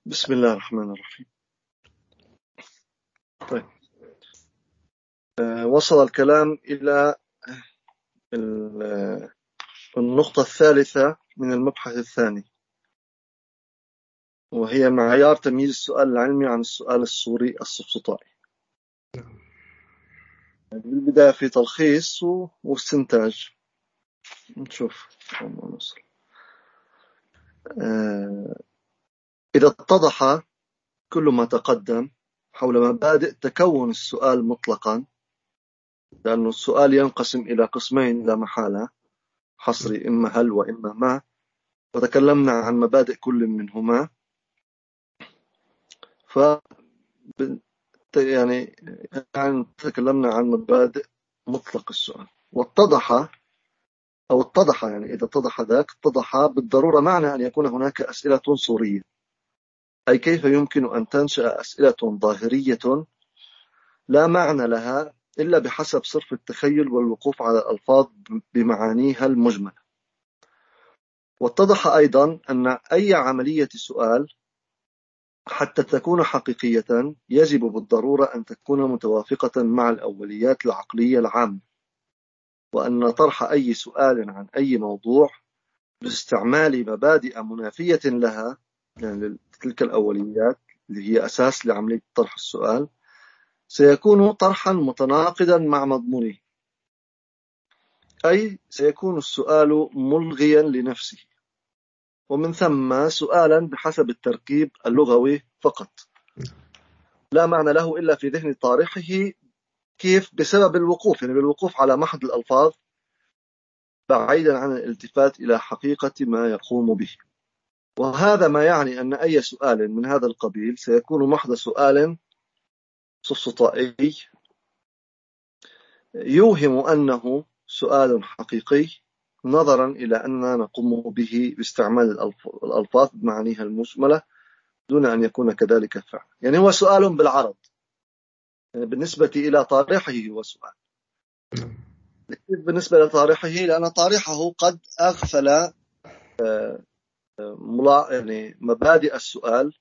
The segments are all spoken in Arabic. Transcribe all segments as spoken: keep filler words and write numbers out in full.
بسم الله الرحمن الرحيم. طيب، آه وصل الكلام إلى النقطة الثالثة من المبحث الثاني، وهي معيار تمييز السؤال العلمي عن السؤال الصوري السفسطائي. بالبداية في تلخيص واستنتاج. نشوف نوصل. آه إذا اتضح كل ما تقدم حول مبادئ تكون السؤال مطلقا، لأن السؤال ينقسم إلى قسمين لا محالة، حصري إما هل وإما ما، وتكلمنا عن مبادئ كل منهما. ف يعني يعني تكلمنا عن مبادئ مطلق السؤال، واتضح أو اتضح يعني إذا اتضح ذاك اتضح بالضرورة معنى أن يكون هناك أسئلة صورية، أي كيف يمكن أن تنشأ أسئلة ظاهرية لا معنى لها إلا بحسب صرف التخيل والوقوف على الألفاظ بمعانيها المجملة. واتضح أيضا أن أي عملية سؤال حتى تكون حقيقية يجب بالضرورة أن تكون متوافقة مع الأوليات العقلية العامة، وأن طرح أي سؤال عن أي موضوع باستعمال مبادئ منافية لها، يعني تلك الأوليات اللي هي أساس لعملية طرح السؤال، سيكون طرحا متناقضا مع مضمونه، أي سيكون السؤال ملغيا لنفسه، ومن ثم سؤالا بحسب التركيب اللغوي فقط، لا معنى له إلا في ذهن طارحه. كيف؟ بسبب الوقوف، يعني بالوقوف على محض الألفاظ بعيدا عن الالتفات إلى حقيقة ما يقوم به. وهذا ما يعني أن أي سؤال من هذا القبيل سيكون محض سؤال سفسطائي يوهم أنه سؤال حقيقي، نظرا إلى أننا نقوم به باستعمال الألفاظ بمعانيها المجملة دون أن يكون كذلك فعلا. يعني هو سؤال بالعرض، يعني بالنسبة إلى طارحه هو سؤال. بالنسبة لطارحه لأن طارحه قد أغفل يعني مبادئ السؤال،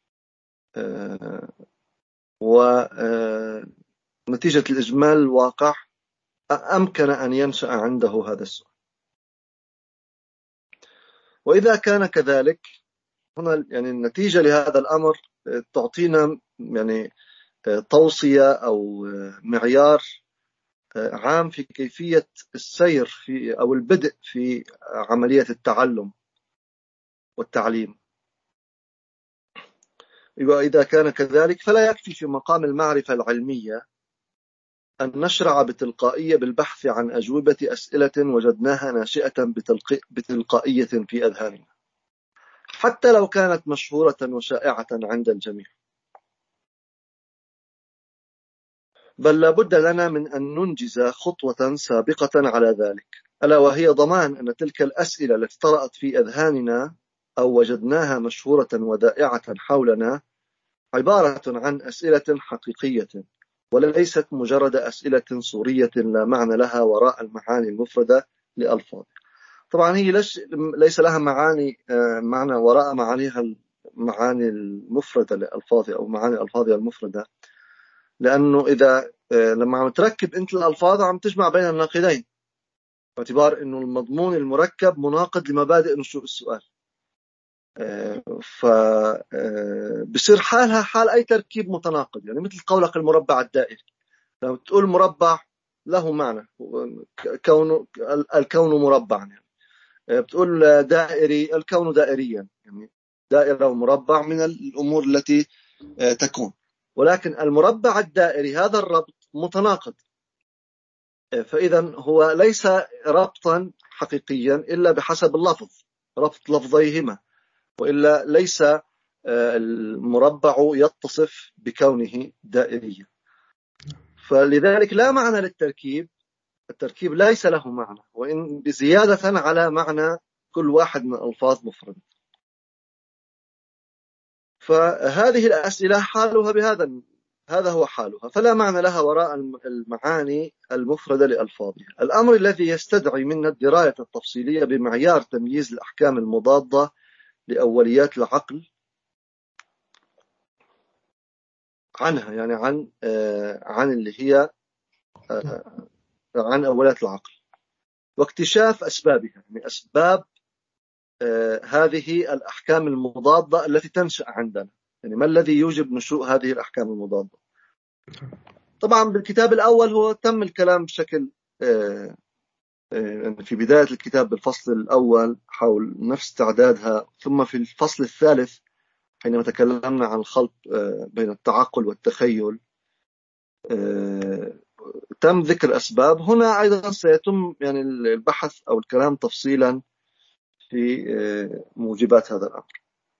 ونتيجة الإجمال الواقع أمكن أن ينشأ عنده هذا السؤال. وإذا كان كذلك، هنا يعني النتيجة لهذا الأمر تعطينا يعني توصية أو معيار عام في كيفية السير في أو البدء في عملية التعلم والتعليم. وإذا كان كذلك فلا يكفي في مقام المعرفة العلمية أن نشرع بتلقائية بالبحث عن أجوبة أسئلة وجدناها ناشئة بتلقائية في أذهاننا، حتى لو كانت مشهورة وشائعة عند الجميع، بل لابد لنا من أن ننجز خطوة سابقة على ذلك، ألا وهي ضمان أن تلك الأسئلة التي طرأت في أذهاننا أو وجدناها مشهورة ودائعة حولنا عبارة عن أسئلة حقيقية، وليست مجرد أسئلة صورية لا معنى لها وراء المعاني المفردة لألفاظ. طبعا هي ليس لها معاني معنى وراء معانيها المعاني المفردة لألفاظ أو معاني ألفاظها المفردة، لأنه إذا لما عم تركب أنت الألفاظ عم تجمع بين الناقضين، باعتبار أنه المضمون المركب مناقض لمبادئ نشوء السؤال، فبصير حالها حال أي تركيب متناقض. يعني مثل قولك المربع الدائري، لما تقول مربع له معنى، كونه الكون مربعا، يعني بتقول دائري الكون دائريا، يعني دائرة ومربع من الأمور التي تكون، ولكن المربع الدائري هذا الربط متناقض، فإذا هو ليس ربطا حقيقيا إلا بحسب اللفظ، ربط لفظيهما، وإلا ليس المربع يتصف بكونه دائريا. فلذلك لا معنى للتركيب، التركيب ليس له معنى، وإن بزيادة على معنى كل واحد من الألفاظ مفرد. فهذه الأسئلة حالها بهذا، هذا هو حالها، فلا معنى لها وراء المعاني المفردة لألفاظها. الأمر الذي يستدعي منا الدراية التفصيلية بمعيار تمييز الأحكام المضادة لأوليات العقل عنها، يعني عن عن اللي هي عن أولات العقل، واكتشاف أسبابها، يعني أسباب هذه الأحكام المضادة التي تنشأ عندنا، يعني ما الذي يوجب نشوء هذه الأحكام المضادة. طبعا بالكتاب الأول هو تم الكلام بشكل في بداية الكتاب بالفصل الأول حول نفس تعدادها، ثم في الفصل الثالث حينما تكلمنا عن الخلط بين التعقل والتخيل تم ذكر أسباب. هنا أيضا سيتم يعني البحث أو الكلام تفصيلا في موجبات هذا الأمر،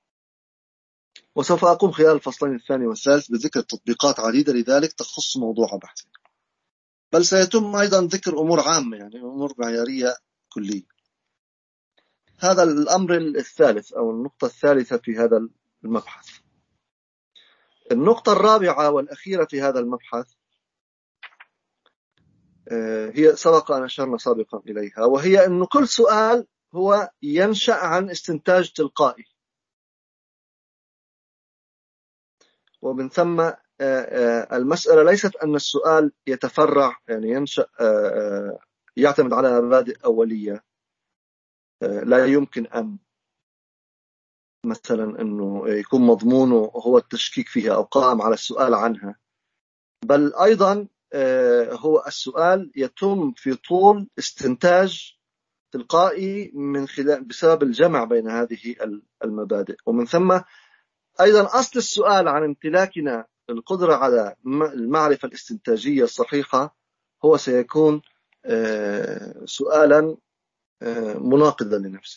وسوف أقوم خلال الفصلين الثاني والثالث بذكر تطبيقات عديدة لذلك تخص موضوع بحثي، بل سيتم أيضا ذكر أمور عامة، يعني أمور معيارية كلية. هذا الأمر الثالث أو النقطة الثالثة في هذا المبحث. النقطة الرابعة والأخيرة في هذا المبحث هي سبق أن أشرنا سابقا إليها، وهي أن كل سؤال هو ينشأ عن استنتاج تلقائي، ومن ثم المسألة ليست أن السؤال يتفرع، يعني ينشأ يعتمد على مبادئ أولية لا يمكن أن مثلا أنه يكون مضمونه هو التشكيك فيها أو قائم على السؤال عنها، بل أيضا هو السؤال يتم في طول استنتاج تلقائي من خلال بسبب الجمع بين هذه المبادئ. ومن ثم أيضا أصل السؤال عن امتلاكنا القدرة على المعرفة الاستنتاجية الصحيحة هو سيكون سؤالا مناقضا لنفسه.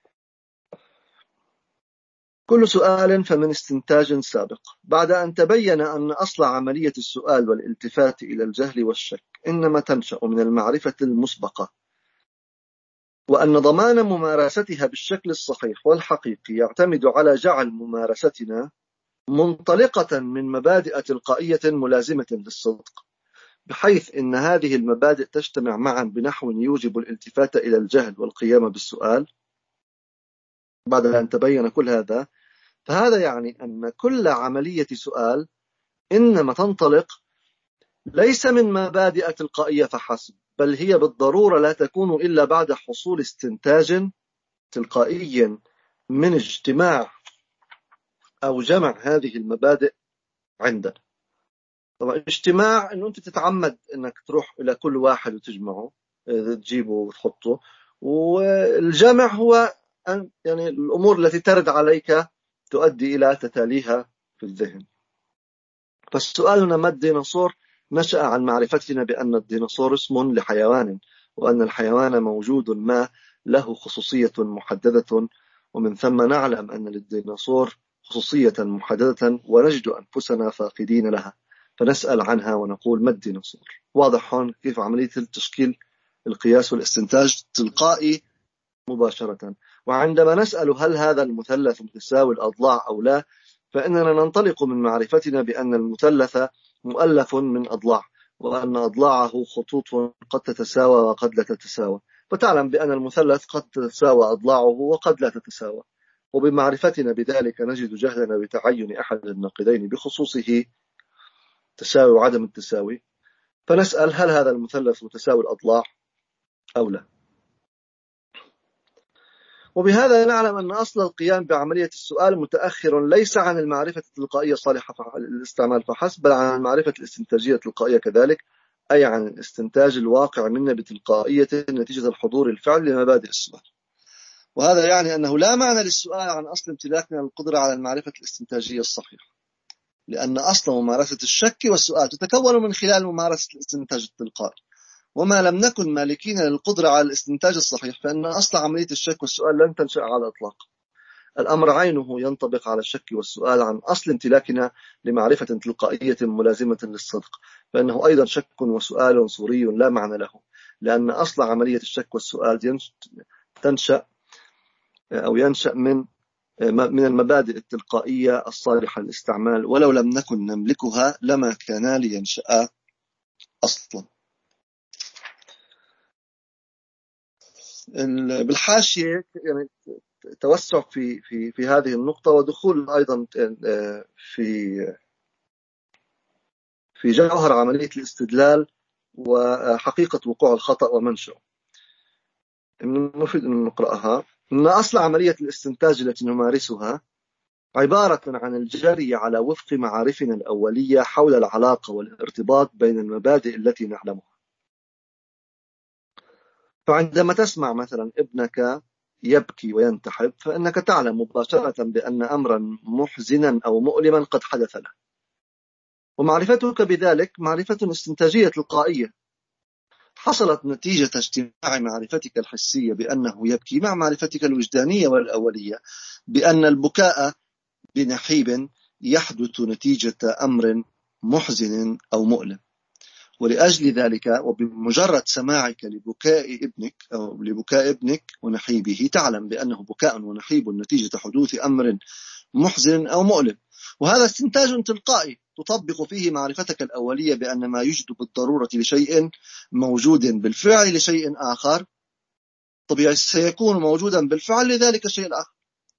كل سؤال فمن استنتاج سابق. بعد أن تبين أن أصل عملية السؤال والالتفات إلى الجهل والشك إنما تنشأ من المعرفة المسبقة، وأن ضمان ممارستها بالشكل الصحيح والحقيقي يعتمد على جعل ممارستنا منطلقة من مبادئ تلقائية ملازمة للصدق، بحيث إن هذه المبادئ تجتمع معا بنحو يوجب الالتفات إلى الجهل والقيام بالسؤال. بعد أن تبين كل هذا، فهذا يعني أن كل عملية سؤال إنما تنطلق ليس من مبادئ تلقائية فحسب، بل هي بالضرورة لا تكون إلا بعد حصول استنتاج تلقائي من اجتماع أو جمع هذه المبادئ عندنا. طبعا اجتماع إنه أنت تتعمد إنك تروح إلى كل واحد وتجمعه، تجيبه وتحطه، والجمع هو أن يعني الأمور التي ترد عليك تؤدي إلى تتاليها في الذهن. فالسؤال هنا ما الديناصور نشأ عن معرفتنا بأن الديناصور اسم لحيوان، وأن الحيوان موجود ما له خصوصية محددة، ومن ثم نعلم أن للديناصور خصوصية محددة ونجد أنفسنا فاقدين لها، فنسأل عنها ونقول ما الديناصور. واضح هون كيف عملية التشكيل القياس والاستنتاج تلقائي مباشرة. وعندما نسأل هل هذا المثلث متساوي الأضلاع أو لا، فإننا ننطلق من معرفتنا بأن المثلث مؤلف من أضلاع، وأن أضلاعه خطوط قد تتساوى وقد لا تتساوى، فتعلم بأن المثلث قد تتساوى أضلاعه وقد لا تتساوى. وبمعرفتنا بذلك نجد جهلنا بتعين أحد الناقضين بخصوصه تساوي وعدم التساوي، فنسأل هل هذا المثلث متساوي الأضلاع أو لا. وبهذا نعلم أن أصل القيام بعملية السؤال متأخر ليس عن المعرفة التلقائية الصالحة للاستعمال فحسب، بل عن المعرفة الاستنتاجية التلقائية كذلك، أي عن الاستنتاج الواقع منا بتلقائية نتيجة الحضور الفعلي لمبادئ السؤال. وهذا يعني أنه لا معنى للسؤال عن أصل امتلاكنا القدرة على المعرفة الاستنتاجية الصحيحة، لأن أصل ممارسة الشك والسؤال تتكون من خلال ممارسة الاستنتاج التلقائي، وما لم نكن مالكين للقدرة على الاستنتاج الصحيح فإن أصل عملية الشك والسؤال لن تنشأ على الإطلاق. الأمر عينه ينطبق على الشك والسؤال عن أصل امتلاكنا لمعرفة تلقائية ملازمة للصدق، فإنه أيضا شك وسؤال صوري لا معنى له، لأن أصل عملية الشك والسؤال تنشأ أو ينشأ من من المبادئ التلقائية الصالحة للاستعمال، ولو لم نكن نملكها لما كان لينشأ أصلا. بالحاشية يعني توسع في في في هذه النقطة، ودخول أيضا في في جوهر عملية الاستدلال وحقيقة وقوع الخطأ ومنشأه. نفيد أن نقرأها. إن أصل عملية الاستنتاج التي نمارسها عبارة عن الجري على وفق معارفنا الأولية حول العلاقة والارتباط بين المبادئ التي نعلمها. فعندما تسمع مثلا ابنك يبكي وينتحب، فإنك تعلم مباشرة بأن أمرا محزنا أو مؤلما قد حدث له، ومعرفتك بذلك معرفة استنتاجية تلقائية حصلت نتيجة اجتماع معرفتك الحسية بأنه يبكي مع معرفتك الوجدانية والأولية بأن البكاء بنحيب يحدث نتيجة أمر محزن أو مؤلم. ولأجل ذلك وبمجرد سماعك لبكاء ابنك أو لبكاء ابنك ونحيبه تعلم بأنه بكاء ونحيب نتيجة حدوث أمر محزن أو مؤلم. وهذا استنتاج تلقائي تطبق فيه معرفتك الأولية بأن ما يوجد بالضرورة لشيء موجود بالفعل لشيء آخر طبيعي سيكون موجودا بالفعل لذلك الشيء الآخر.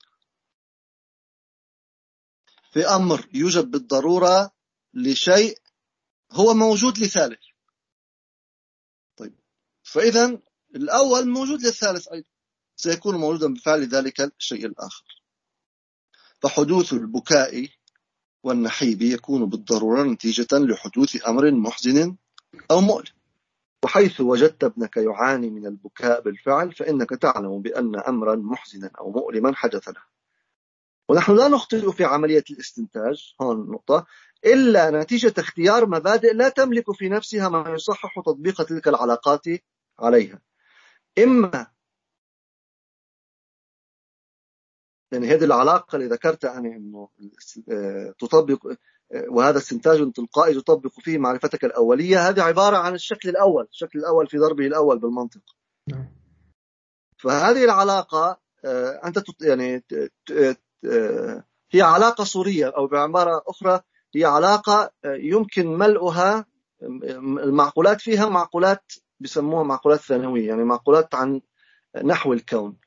في أمر يوجد بالضرورة لشيء هو موجود لثالث. طيب فإذا الأول موجود للثالث أيضا سيكون موجودا بفعل ذلك الشيء الآخر. فحدوث البكاء والنحيب يكون بالضرورة نتيجة لحدوث أمر محزن أو مؤلم. وحيث وجدت ابنك يعاني من البكاء بالفعل فإنك تعلم بأن أمرا محزنا أو مؤلما حدث له. ونحن لا نخطئ في عملية الاستنتاج هون النقطة إلا نتيجة اختيار مبادئ لا تملك في نفسها ما يصحح تطبيق تلك العلاقات عليها. إما يعني هذه العلاقة اللي ذكرت أنا أنه تطبق، وهذا استنتاج تلقائي تطبق فيه معرفتك الأولية، هذه عبارة عن الشكل الأول، الشكل الأول في ضربه الأول بالمنطق. فهذه العلاقة أنت يعني هي علاقة صورية، أو بعبارة أخرى هي علاقة يمكن ملؤها المعقولات فيها معقولات بيسموها معقولات ثانوية، يعني معقولات عن نحو الكون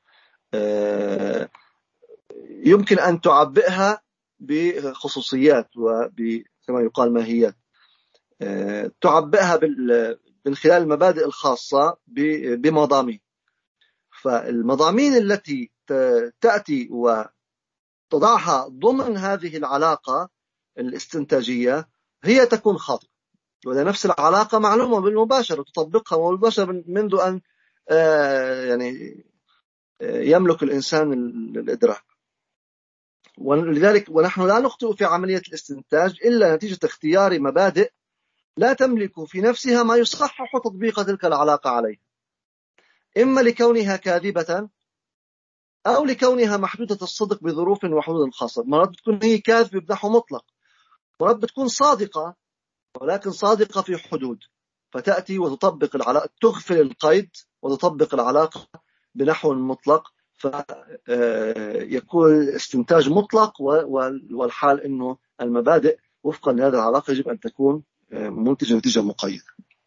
يمكن أن تعبئها بخصوصيات وكما يقال ماهيات، تعبئها من خلال المبادئ الخاصة بمضامين. فالمضامين التي تأتي وتضعها ضمن هذه العلاقة الاستنتاجية هي تكون خاطئة، ولا نفس العلاقة معلومة بالمباشرة تطبقها بالمباشرة منذ أن يعني يملك الإنسان الإدراك. ولذلك ونحن لا نخطئ في عملية الاستنتاج إلا نتيجة اختيار مبادئ لا تملك في نفسها ما يصحح تطبيق تلك العلاقة عليها، إما لكونها كاذبة أو لكونها محدودة الصدق بظروف وحدود خاصة. مرات بتكون هي كاذبة بنحو مطلق، مرات بتكون صادقة ولكن صادقة في حدود، فتأتي وتطبق العلاقة، تغفل القيد وتطبق العلاقة بنحو مطلق، فيكون الاستنتاج مطلق، والحال أنه المبادئ وفقا لهذه العلاقة يجب أن تكون منتجة نتيجة مقيدة.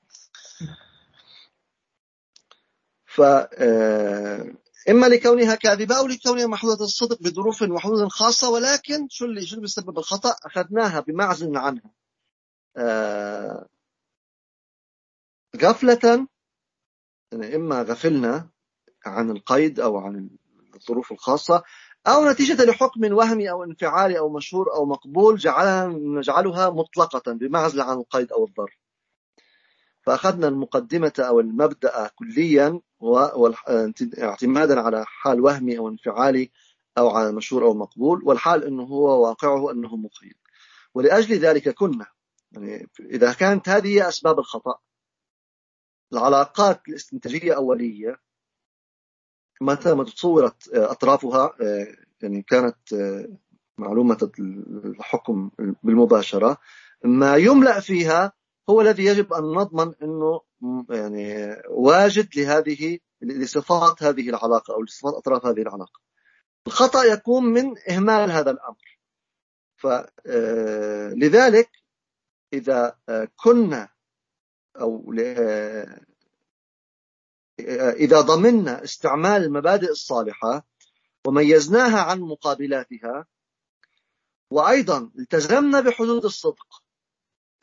فإما لكونها كاذبة أو لكونها محدودة الصدق بظروف وحدود خاصة. ولكن شو اللي شو بيسبب الخطأ؟ أخذناها بمعزل عنها غفلة، يعني إما غفلنا عن القيد أو عن الظروف الخاصة، أو نتيجة لحكم وهمي أو انفعالي أو مشهور أو مقبول جعلها نجعلها مطلقة بمعزل عن القيد أو الضرر. فأخذنا المقدمة أو المبدأ كليا واعتمادا على حال وهمي أو انفعالي أو على مشهور أو مقبول، والحال أنه هو واقعه أنه مقيد. ولأجل ذلك كنا يعني إذا كانت هذه أسباب الخطأ، العلاقات الاستنتاجية أولية متى ما تصورت أطرافها يعني كانت معلومة الحكم بالمباشرة، ما يملأ فيها هو الذي يجب أن نضمن أنه يعني واجد لهذه لصفات هذه العلاقة أو لصفات أطراف هذه العلاقة. الخطأ يكون من إهمال هذا الأمر. فلذلك إذا كنا أو إذا ضمننا استعمال المبادئ الصالحة وميزناها عن مقابلاتها، وأيضا التزمنا بحدود الصدق،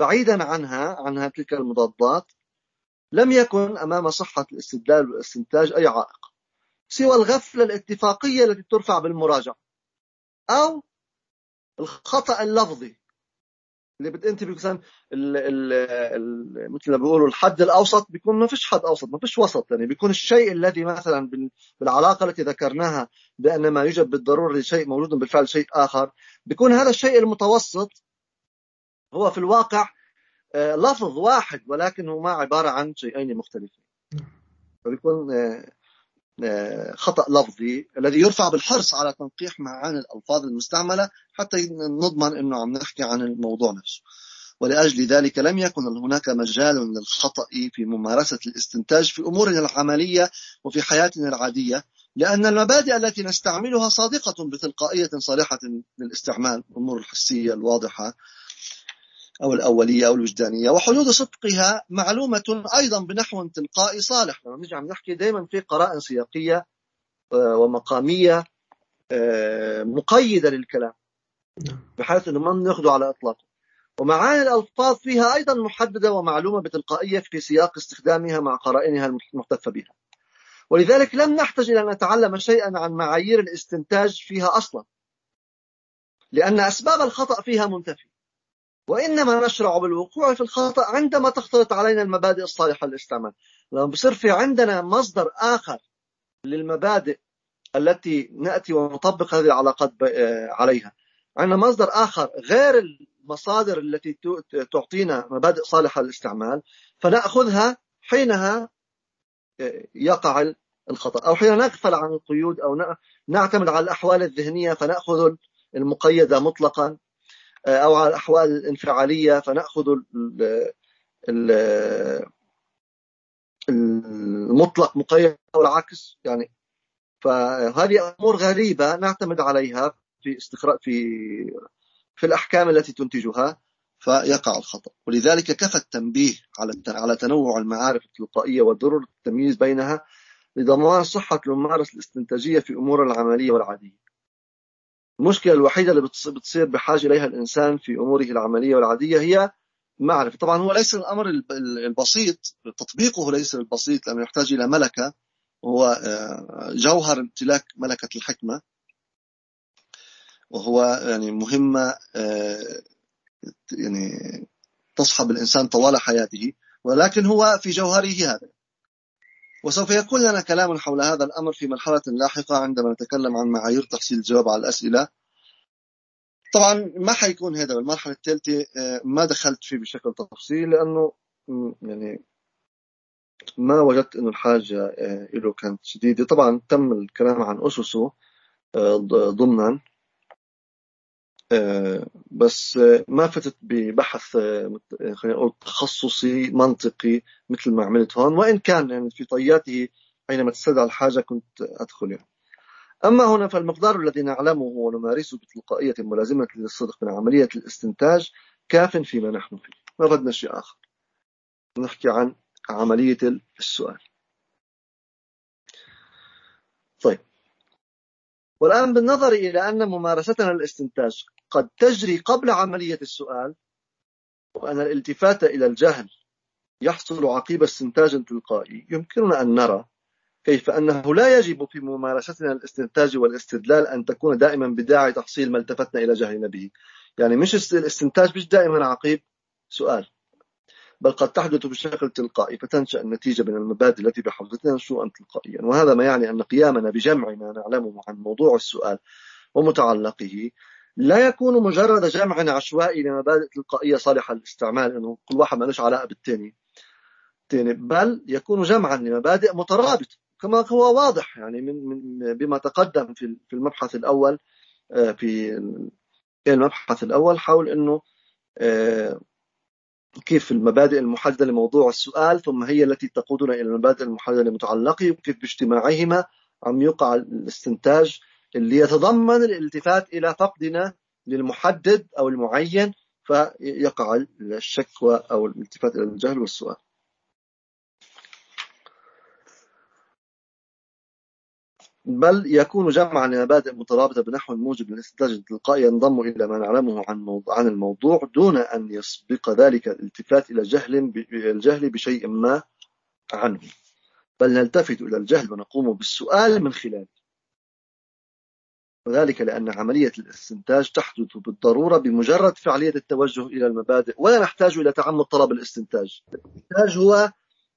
بعيدا عنها عنها تلك المضادات لم يكن أمام صحة الاستدلال والاستنتاج أي عائق سوى الغفلة الاتفاقية التي ترفع بالمراجعة أو الخطأ اللفظي اللي بت انت مثلا مثل ما بيقولوا الحد الاوسط بيكون ما فيش حد اوسط، ما فيش وسط، يعني بيكون الشيء الذي مثلا بالعلاقه التي ذكرناها بان ما يوجد بالضروره لشيء موجود بالفعل شيء اخر، بيكون هذا الشيء المتوسط هو في الواقع لفظ واحد ولكنه ما عباره عن شيئين مختلفين، فبيكون خطأ لفظي الذي يرفع بالحرص على تنقيح معاني الألفاظ المستعملة حتى نضمن أنه عم نحكي عن الموضوع نفسه. ولأجل ذلك لم يكن هناك مجال للخطأ في ممارسة الاستنتاج في أمورنا العملية وفي حياتنا العادية، لأن المبادئ التي نستعملها صادقة بتلقائية صالحة للاستعمال، الأمور الحسية الواضحة أو الأولية أو الوجدانية، وحدود صدقها معلومة أيضا بنحو تلقائي صالح. لما نجي عم نحكي دائما في قرائن سياقية ومقامية مقيدة للكلام بحيث أنه ما ناخده على إطلاقه، ومعاني الألفاظ فيها أيضا محددة ومعلومة بتلقائية في سياق استخدامها مع قرائنها المحتفى بها. ولذلك لم نحتاج إلى أن نتعلم شيئا عن معايير الاستنتاج فيها أصلا، لأن أسباب الخطأ فيها منتفية، وإنما نشرع بالوقوع في الخطأ عندما تختلط علينا المبادئ الصالحة للاستعمال. لما بصير في عندنا مصدر آخر للمبادئ التي نأتي ونطبق هذه العلاقات عليها، عندنا مصدر آخر غير المصادر التي تعطينا مبادئ صالحة للاستعمال، فنأخذها حينها يقع الخطأ، أو حين نغفل عن القيود أو نعتمد على الأحوال الذهنية فنأخذ المقيدة مطلقا، أو على الأحوال الانفعالية فنأخذ المطلق مقيد أو العكس. يعني فهذه أمور غريبة نعتمد عليها في استخراج في في الأحكام التي تنتجها فيقع الخطأ. ولذلك كفى التنبيه على على تنوع المعارف التلقائية وضرورة التمييز بينها لضمان صحة الممارسة الاستنتاجية في أمور العملية والعادية. المشكلة الوحيدة اللي بتصير بحاجة إليها الإنسان في أموره العملية والعادية هي معرفة. طبعا هو ليس الأمر البسيط، تطبيقه ليس البسيط، لأنه يحتاج إلى ملكة، وهو جوهر امتلاك ملكة الحكمة، وهو يعني مهمة يعني تصحب الإنسان طوال حياته، ولكن هو في جوهره هذا. وسوف يكون لنا كلام حول هذا الأمر في مرحلة لاحقة عندما نتكلم عن معايير تحصيل الجواب على الأسئلة. طبعا ما حيكون هذا بالمرحلة الثالثة، ما دخلت فيه بشكل تفصيلي لأنه يعني ما وجدت أنه الحاجة له كانت شديدة. طبعا تم الكلام عن أسسه ضمنا، بس ما فتت ببحث خلينا نقول تخصصي منطقي مثل ما عملت هون، وإن كان يعني في طياته حينما تستدعى الحاجة كنت أدخل يعني. أما هنا فالمقدار الذي نعلمه ونمارسه بتلقائية ملازمة للصدق من عملية الاستنتاج كاف فيما نحن فيه، ما بدنا شيء آخر. نحكي عن عملية السؤال. طيب، والآن بالنظر إلى أن ممارستنا للاستنتاج قد تجري قبل عملية السؤال، وأن الالتفات إلى الجهل يحصل عقيب استنتاج تلقائي، يمكننا أن نرى كيف أنه لا يجب في ممارستنا الاستنتاج والاستدلال أن تكون دائما بداعي تحصيل ما التفتنا إلى جهلنا به. يعني مش الاستنتاج مش دائما عقيب سؤال، بل قد تحدث بشكل تلقائي فتنشأ النتيجة من المبادئ التي بحوزتنا نشوءا تلقائيا. وهذا ما يعني أن قيامنا بجمع ما نعلمه عن موضوع السؤال ومتعلقه لا يكون مجرد جمع عشوائي لمبادئ تلقائية صالحة للاستعمال، أنه كل واحد ما له علاقة بالتاني، بل يكون جمعا لمبادئ مترابطة كما هو واضح يعني من من بما تقدم في في المبحث الأول في المبحث الأول حول أنه كيف المبادئ المحددة لموضوع السؤال ثم هي التي تقودنا إلى المبادئ المحددة لمتعلقه، وكيف باجتماعهما عم يقع الاستنتاج اللي يتضمن الالتفات إلى فقدنا للمحدد أو المعين، فيقع الشكوى أو الالتفات إلى الجهل والسؤال. بل يكون جمعا لمبادئ مترابطة بنحو موجب للاستنتاج التلقائي ينضم إلى ما نعلمه عن موضوع عن الموضوع دون أن يسبق ذلك الالتفات إلى جهل الجهل بشيء ما عنه، بل نلتفت إلى الجهل ونقوم بالسؤال من خلاله. وذلك لأن عملية الاستنتاج تحدث بالضرورة بمجرد فعالية التوجه إلى المبادئ، ولا نحتاج إلى تعمد طلب الاستنتاج. الاستنتاج هو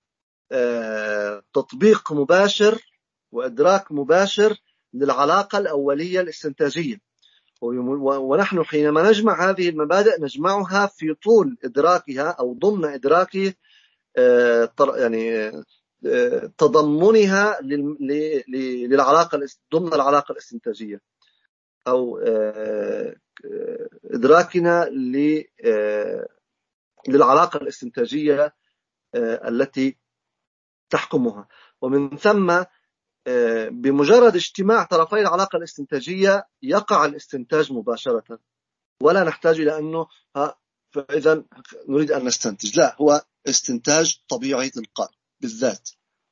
تطبيق مباشر وإدراك مباشر للعلاقة الأولية الاستنتاجية، ونحن حينما نجمع هذه المبادئ نجمعها في طول إدراكها أو ضمن إدراك يعني تضمنها للعلاقة ضمن العلاقة الاستنتاجية، أو إدراكنا للعلاقة الاستنتاجية التي تحكمها. ومن ثم بمجرد اجتماع طرفي العلاقة الاستنتاجية يقع الاستنتاج مباشرة، ولا نحتاج إلى أنه فإذا نريد أن نستنتج، لا، هو استنتاج طبيعي تلقائي بالذات،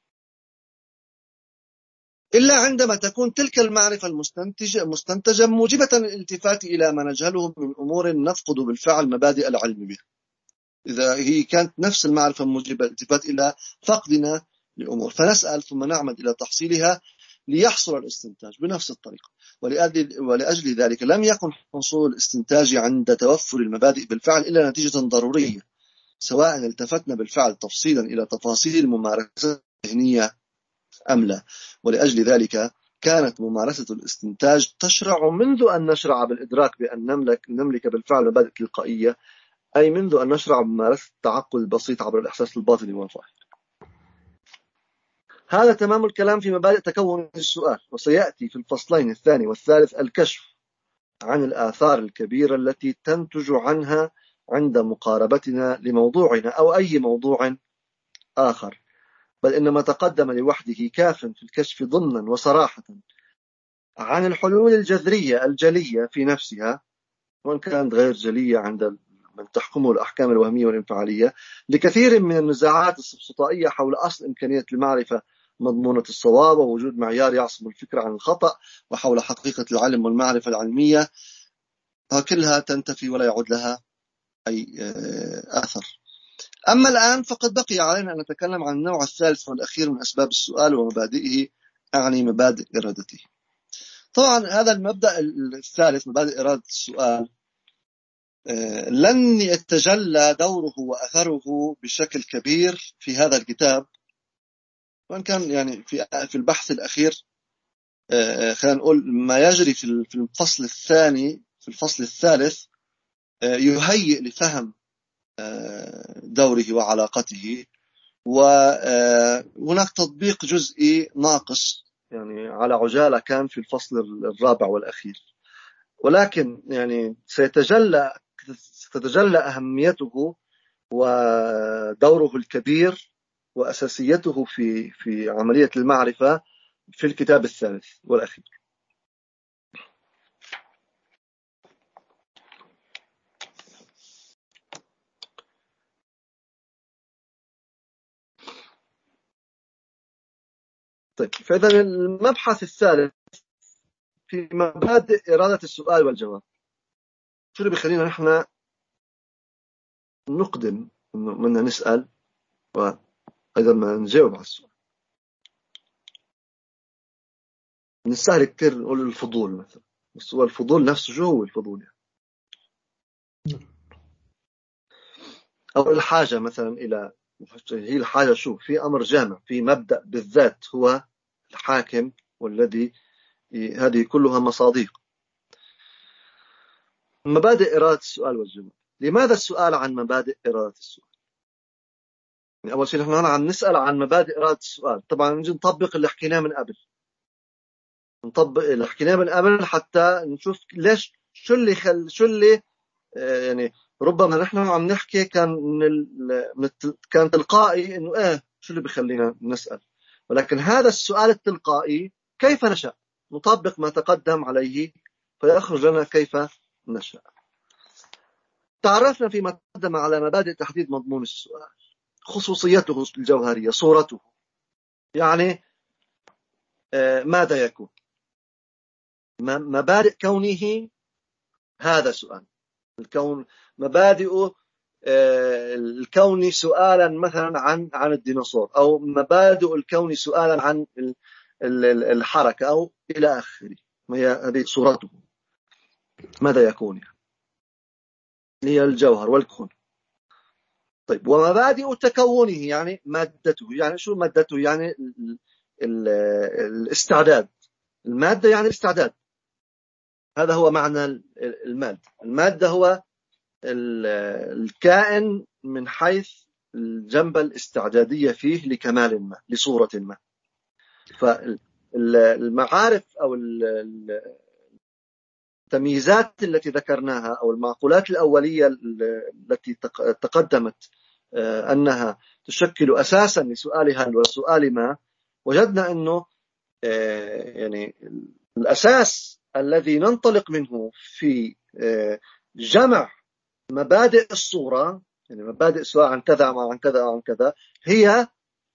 إلا عندما تكون تلك المعرفة المستنتجة مستنتجة موجبة الالتفات إلى ما نجهله من أمور نفقد بالفعل مبادئ العلم بها. إذا هي كانت نفس المعرفة موجبة الالتفات إلى فقدنا لأمور فنسأل ثم نعمد إلى تحصيلها ليحصل الاستنتاج بنفس الطريقة. ولأجل ذلك لم يكن حصول الاستنتاج عند توفر المبادئ بالفعل إلا نتيجة ضرورية، سواء التفتنا بالفعل تفصيلا إلى تفاصيل الممارسة الذهنية أم لا. ولأجل ذلك كانت ممارسة الاستنتاج تشرع منذ أن نشرع بالإدراك بأن نملك, نملك بالفعل مبادئ تلقائية، أي منذ أن نشرع بممارسة التعقل البسيط عبر الإحساس الباطني والظاهر. هذا تمام الكلام في مبادئ تكون السؤال، وسيأتي في الفصلين الثاني والثالث الكشف عن الآثار الكبيرة التي تنتج عنها عند مقاربتنا لموضوعنا أو أي موضوع آخر، بل إن ما تقدم لوحده كاف في الكشف ضمنا وصراحة عن الحلول الجذرية الجلية في نفسها، وإن كانت غير جلية عند من تحكمه الأحكام الوهمية والانفعالية، لكثير من النزاعات السفسطائية حول أصل إمكانية المعرفة مضمونة الصواب ووجود معيار يعصم الفكر عن الخطأ، وحول حقيقة العلم والمعرفة العلمية، كلها تنتفي ولا يعود لها أي أثر. أما الآن فقد بقي علينا أن نتكلم عن النوع الثالث والأخير من أسباب السؤال ومبادئه، أعني مبادئ إرادته. طبعا هذا المبدأ الثالث مبادئ إرادة السؤال لن يتجلى دوره وأثره بشكل كبير في هذا الكتاب، وإن كان يعني في في البحث الأخير خلينا نقول ما يجري في الفصل الثاني في الفصل الثالث يهيئ لفهم دوره وعلاقته، وهناك تطبيق جزئي ناقص يعني على عجالة كان في الفصل الرابع والأخير، ولكن يعني سيتجلى ستتجلى أهميته ودوره الكبير وأساسيته في في عملية المعرفة في الكتاب الثالث والأخير. طيب، فإذا المبحث الثالث في مبادئ إرادة السؤال والجواب. شو اللي بيخلينا نحن نقدم إنه بدنا نسأل وأيضا ما نجاوب على السؤال؟ من السهل كتير نقول الفضول مثلا، بس هو الفضول نفسه شو هو الفضول يعني؟ أو الحاجة مثلا إلى، هي الحاجة شو؟ في أمر جامع، في مبدأ بالذات هو الحاكم والذي هذه كلها مصادق. مبادئ إرادة السؤال والجواب. لماذا السؤال عن مبادئ إرادة السؤال؟ يعني أول شيء نحن هنا عم نسأل عن مبادئ إرادة السؤال، طبعا نجي نطبق اللي حكيناه من قبل، نطبق اللي حكيناه من قبل حتى نشوف ليش شو اللي خل شو اللي آه يعني ربما نحن عم نحكي كان من ال... كان تلقائي إنه إيه شو اللي بيخلينا نسأل، ولكن هذا السؤال التلقائي كيف نشأ؟ نطبق ما تقدم عليه فيخرج لنا كيف نشأ. تعرفنا فيما تقدم على مبادئ تحديد مضمون السؤال، خصوصيته الجوهرية، صورته، يعني ماذا يكون؟ مبادئ كونه هذا سؤال. الكون مبادئ الكون سؤالا مثلا عن عن الديناصور، أو مبادئ الكون سؤالا عن الحركة، أو إلى آخره. هذه صورته ماذا يكون يعني. هي الجوهر والكون. طيب، ومبادئ تكونه يعني مادته. يعني شو مادته؟ يعني ال ال الاستعداد. المادة يعني الاستعداد. هذا هو معنى المادة. المادة هو الكائن من حيث الجنبة الاستعدادية فيه لكمال ما، لصورة ما. فالمعارف أو التمييزات التي ذكرناها أو المعقولات الأولية التي تقدمت أنها تشكل أساسا لسؤال هل وسؤال ما، وجدنا أنه يعني الأساس الذي ننطلق منه في جمع مبادئ الصورة، يعني مبادئ سواء عن كذا أو عن كذا أو عن كذا، هي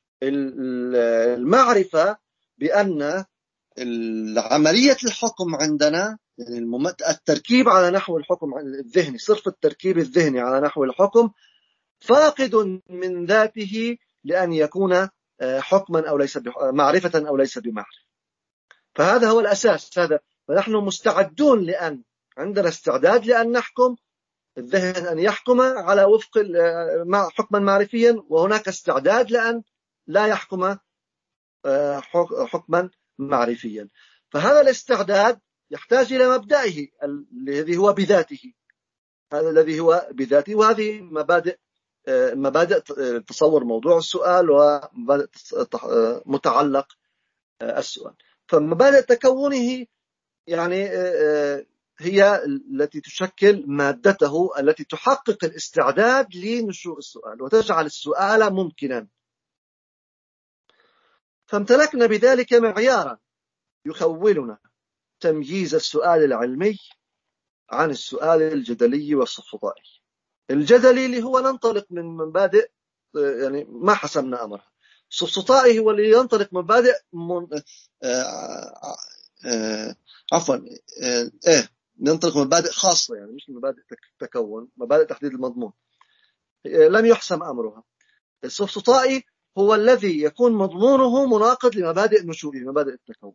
المعرفة بأن عملية الحكم عندنا، يعني التركيب على نحو الحكم الذهني، صرف التركيب الذهني على نحو الحكم فاقد من ذاته لأن يكون حكما أو ليس معرفة أو ليس بمعرفة. فهذا هو الأساس. هذا فنحن مستعدون لأن عندنا استعداد لأن نحكم، الذهن أن يحكم على وفق حكما معرفيا، وهناك استعداد لأن لا يحكم حكما معرفيا. فهذا الاستعداد يحتاج إلى مبدئه الذي هو بذاته، هذا الذي هو بذاته. وهذه مبادئ مبادئ تصور موضوع السؤال ومبادئ متعلق السؤال. فمبادئ تكونه يعني هي التي تشكل مادته التي تحقق الاستعداد لنشوء السؤال وتجعل السؤال ممكنا. فامتلكنا بذلك معيارا يخولنا تمييز السؤال العلمي عن السؤال الجدلي والسفسطائي. الجدلي اللي هو ننطلق من مبادئ يعني ما حسمنا أمرها. السفسطائي هو اللي ينطلق من مبادئ من... آه... آه... عفوا آه... إيه ننطلق من مبادئ خاصة، يعني مش مبادئ تكون، مبادئ تحديد المضمون لم يحسم أمرها. السفسطائي هو الذي يكون مضمونه مناقض لمبادئ نشوئه، مبادئ التكون.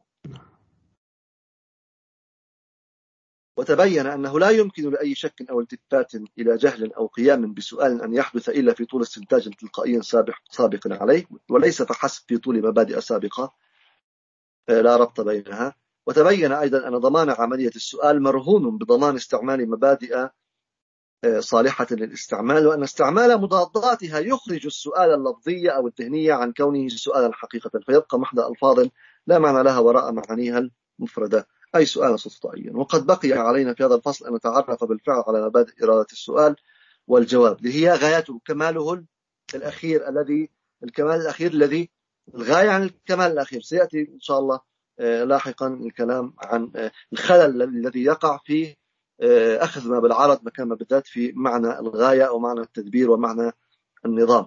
وتبين أنه لا يمكن لأي شك أو التفات إلى جهل أو قيام بسؤال أن يحدث إلا في طول استنتاج تلقائي سابق سابق عليه، وليس فحسب في طول مبادئ سابقة لا ربط بينها. وتبين أيضا أن ضمان عملية السؤال مرهون بضمان استعمال مبادئ صالحة للاستعمال، وأن استعمال مضاداتها يخرج السؤال اللفظي أو الذهني عن كونه سؤالا حقيقة، فيبقى محض ألفاظ لا معنى لها وراء معانيها المفردة، أي سؤال سفسطائيا. وقد بقي علينا في هذا الفصل أن نتعرف بالفعل على مبادئ إرادة السؤال والجواب، اللي هي غايته كماله الأخير، الذي الكمال الأخير الذي الغاية عن الكمال الأخير. سيأتي إن شاء الله لاحقا الكلام عن الخلل الذي يقع في أخذ ما بالعرض مكان ما بالذات في معنى الغاية أو معنى التدبير ومعنى النظام.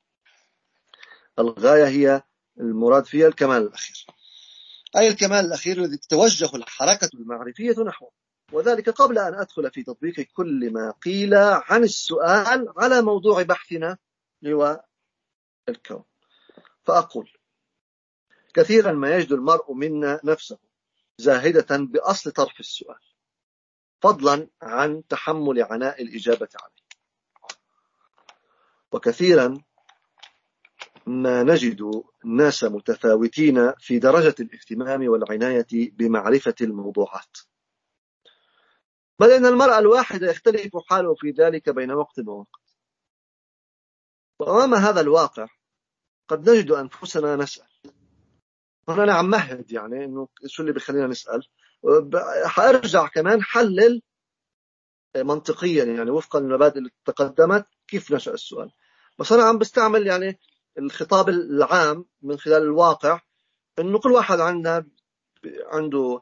الغاية هي المراد فيها الكمال الأخير، أي الكمال الأخير الذي تتوجه الحركة المعرفية نحوه، وذلك قبل أن أدخل في تطبيق كل ما قيل عن السؤال على موضوع بحثنا هو الكون. فأقول كثيرا ما يجد المرء منا نفسه زاهدة بأصل طرح السؤال، فضلا عن تحمل عناء الإجابة عليه. وكثيرا ما نجد الناس متفاوتين في درجة الاهتمام والعناية بمعرفة الموضوعات، بل إن المرء الواحد يختلف حاله في ذلك بين وقت ووقت. وأمام هذا الواقع قد نجد أنفسنا نسأل. هنا أنا عم مهد يعني إنه شو اللي بيخلينا نسأل، حأرجع كمان حلل منطقيا يعني وفقا للمبادئ اللي تقدمت كيف نشأ السؤال. بس أنا عم بستعمل يعني الخطاب العام من خلال الواقع، إنه كل واحد عندنا عنده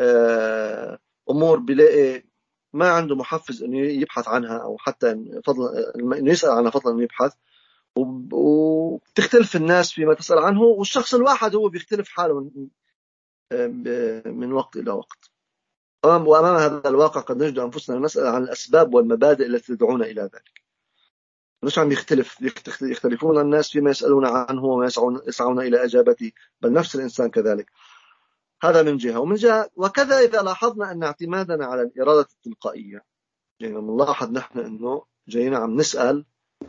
أمور بلاقي ما عنده محفز إنه يبحث عنها، أو حتى فضلا إنه يسأل عنها فضلا إنه يبحث، وبتختلف الناس فيما تسأل عنه، والشخص الواحد هو بيختلف حاله من وقت إلى وقت. وأمام هذا الواقع قد نجد أنفسنا نسأل عن الأسباب والمبادئ التي تدعونا إلى ذلك. مش عم يختلف يختلفون الناس فيما يسألون عنه وما يسعون, يسعون إلى إجابته، بل نفس الإنسان كذلك. هذا من جهة. ومن جهة وكذا إذا لاحظنا أن اعتمادنا على الإرادة التلقائية، يعني نلاحظ نحن أنه جايين عم نسأل،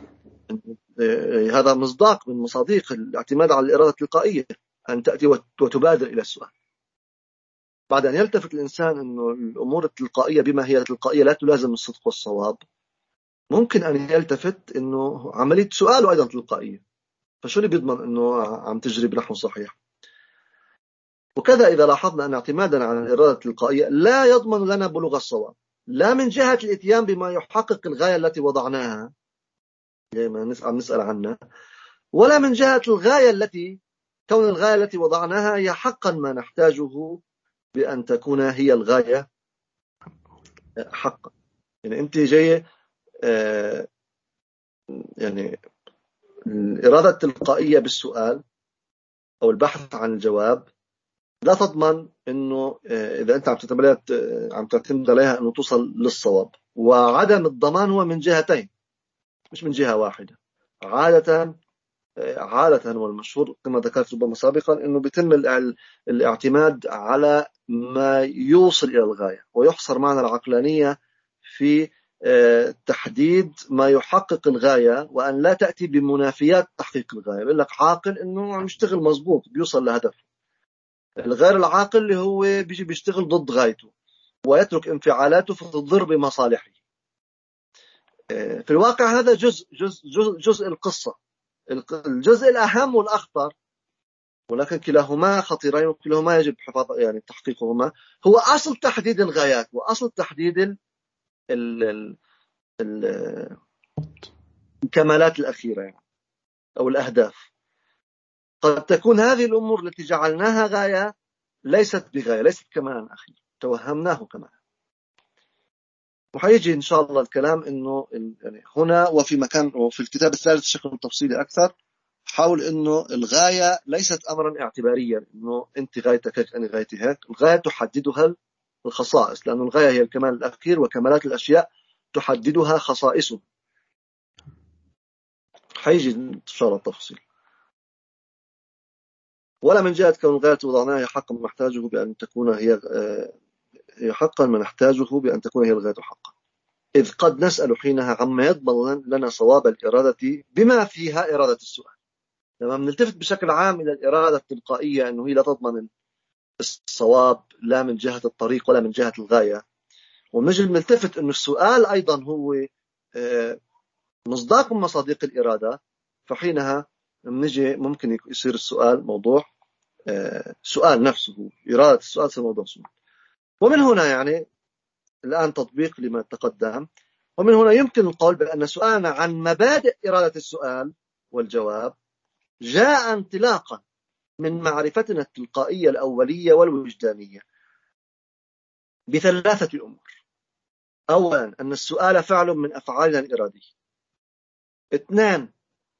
هذا مصداق من مصادق الاعتماد على الإرادة التلقائية، أن تأتي وتبادر إلى السؤال. بعد أن يلتفت الإنسان أنه الأمور التلقائية بما هي تلقائية لا تلازم الصدق والصواب، ممكن أن يلتفت أنه عملية سؤاله أيضا تلقائية، فشو اللي بيضمن أنه عم تجري بنحو صحيح؟ وكذا إذا لاحظنا أن اعتمادنا على الإرادة التلقائية لا يضمن لنا بلوغ الصواب، لا من جهة الإتيان بما يحقق الغاية التي وضعناها ما عم نسأل عنها، ولا من جهة الغاية التي كون الغاية التي وضعناها هي حقا ما نحتاجه بأن تكون هي الغاية حقا. يعني أنت جاي آه يعني الإرادة التلقائية بالسؤال أو البحث عن الجواب لا تضمن أنه إذا أنت عم تعتمد عم تعتمد عليها أنه توصل للصواب. وعدم الضمان هو من جهتين مش من جهة واحدة. عادة عادة والمشهور كما ذكرت ربما سابقا أنه بيتم الاعتماد على ما يوصل إلى الغاية، ويحصر معنى العقلانية في تحديد ما يحقق الغاية، وأن لا تأتي بمنافيات تحقيق الغاية. بيقول لك عاقل أنه عم يشتغل مزبوط بيوصل لهدفه، الغير العاقل اللي هو بيجي بيشتغل ضد غايته ويترك انفعالاته فتضر بمصالحه. في الواقع هذا جزء جزء جزء, جزء القصة، الجزء الأهم والأخطر، ولكن كلاهما خطيرين وكلاهما يجب حفاظ يعني تحقيقهما، هو أصل تحديد الغايات وأصل تحديد ال ال ال الكمالات الأخيرة يعني أو الأهداف. قد تكون هذه الأمور التي جعلناها غاية ليست بغاية، ليست كمالا أخير، توهمناه كمالا. وحيجي إن شاء الله الكلام إنه يعني هنا وفي مكان وفي الكتاب الثالث بشكل تفصيلي أكثر، حاول إنه الغاية ليست أمرا اعتباريا، إنه أنت غايتك هيك أنا غايتي هيك. الغاية تحددها الخصائص، لأن الغاية هي الكمال الأخير وكمالات الأشياء تحددها خصائصه. حيجي إن شاء الله التفصيل. ولا من جهة كون الغاية وضعناها هي حقا ما نحتاجه بأن تكون هي هي حقا ما نحتاجه بأن تكون هي الغاية حقا، إذ قد نسأل حينها عما يضمن لنا صواب الإرادة بما فيها إرادة السؤال. لما نلتفت بشكل عام إلى الإرادة التلقائية أنه هي لا تضمن الصواب لا من جهة الطريق ولا من جهة الغاية، ونجي نلتفت أنه السؤال أيضا هو مصداق من مصادق الإرادة، فحينها نجي ممكن يصير السؤال موضوع سؤال نفسه، إرادة السؤال في موضوع سؤال. ومن هنا يعني الآن تطبيق لما تقدم، ومن هنا يمكن القول بأن سؤالنا عن مبادئ إرادة السؤال والجواب جاء انطلاقا من معرفتنا التلقائية الأولية والوجدانية بثلاثة أمور. أولا أن السؤال فعل من أفعالنا الإرادية. اثنان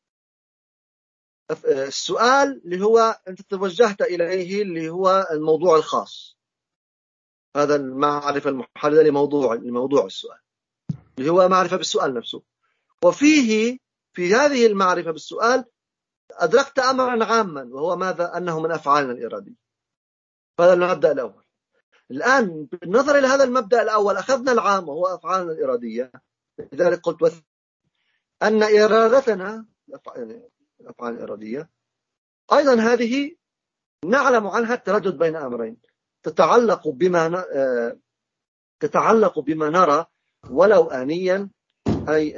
السؤال اللي هو أنت توجهت إليه اللي هو الموضوع الخاص، هذا المعرفة المحددة لموضوع لموضوع السؤال اللي هو معرفة بالسؤال نفسه. وفيه في هذه المعرفة بالسؤال أدركت أمرا عاما وهو ماذا؟ أنه من أفعالنا الإرادية. هذا المبدأ الأول. الآن بالنظر إلى هذا المبدأ الأول أخذنا العام وهو أفعالنا الإرادية، لذلك قلت أن إرادتنا يعني الأفعال الإرادية أيضا هذه نعلم عنها التردد بين أمرين، تتعلق بما ن... تتعلق بما نرى ولو آنيا، أي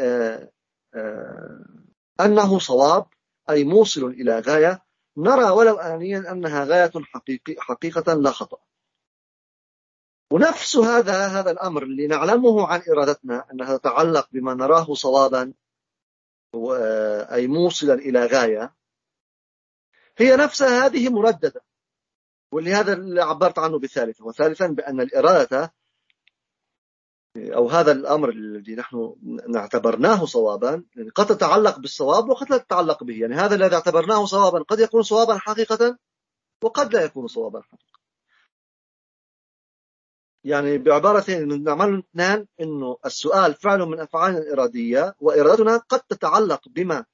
أنه صواب أي موصل إلى غاية، نرى ولو آنيا أنها غاية حقيقي حقيقة لا خطأ. ونفس هذا هذا الأمر اللي نعلمه عن إرادتنا أنها تتعلق بما نراه صوابا أي موصلا إلى غاية، هي نفسها هذه مرددة. ولهذا اللي عبرت عنه بثالثا وثالثا بأن الإرادة أو هذا الأمر الذي نحن نعتبرناه صوابا يعني قد تتعلق بالصواب وقد لا تتعلق به. يعني هذا الذي اعتبرناه صوابا قد يكون صوابا حقيقة وقد لا يكون صوابا حقيقة. يعني بعبارتين إنه نعمل اثنان، إنه السؤال فعل من أفعالنا الإرادية، وإرادتنا قد تتعلق بما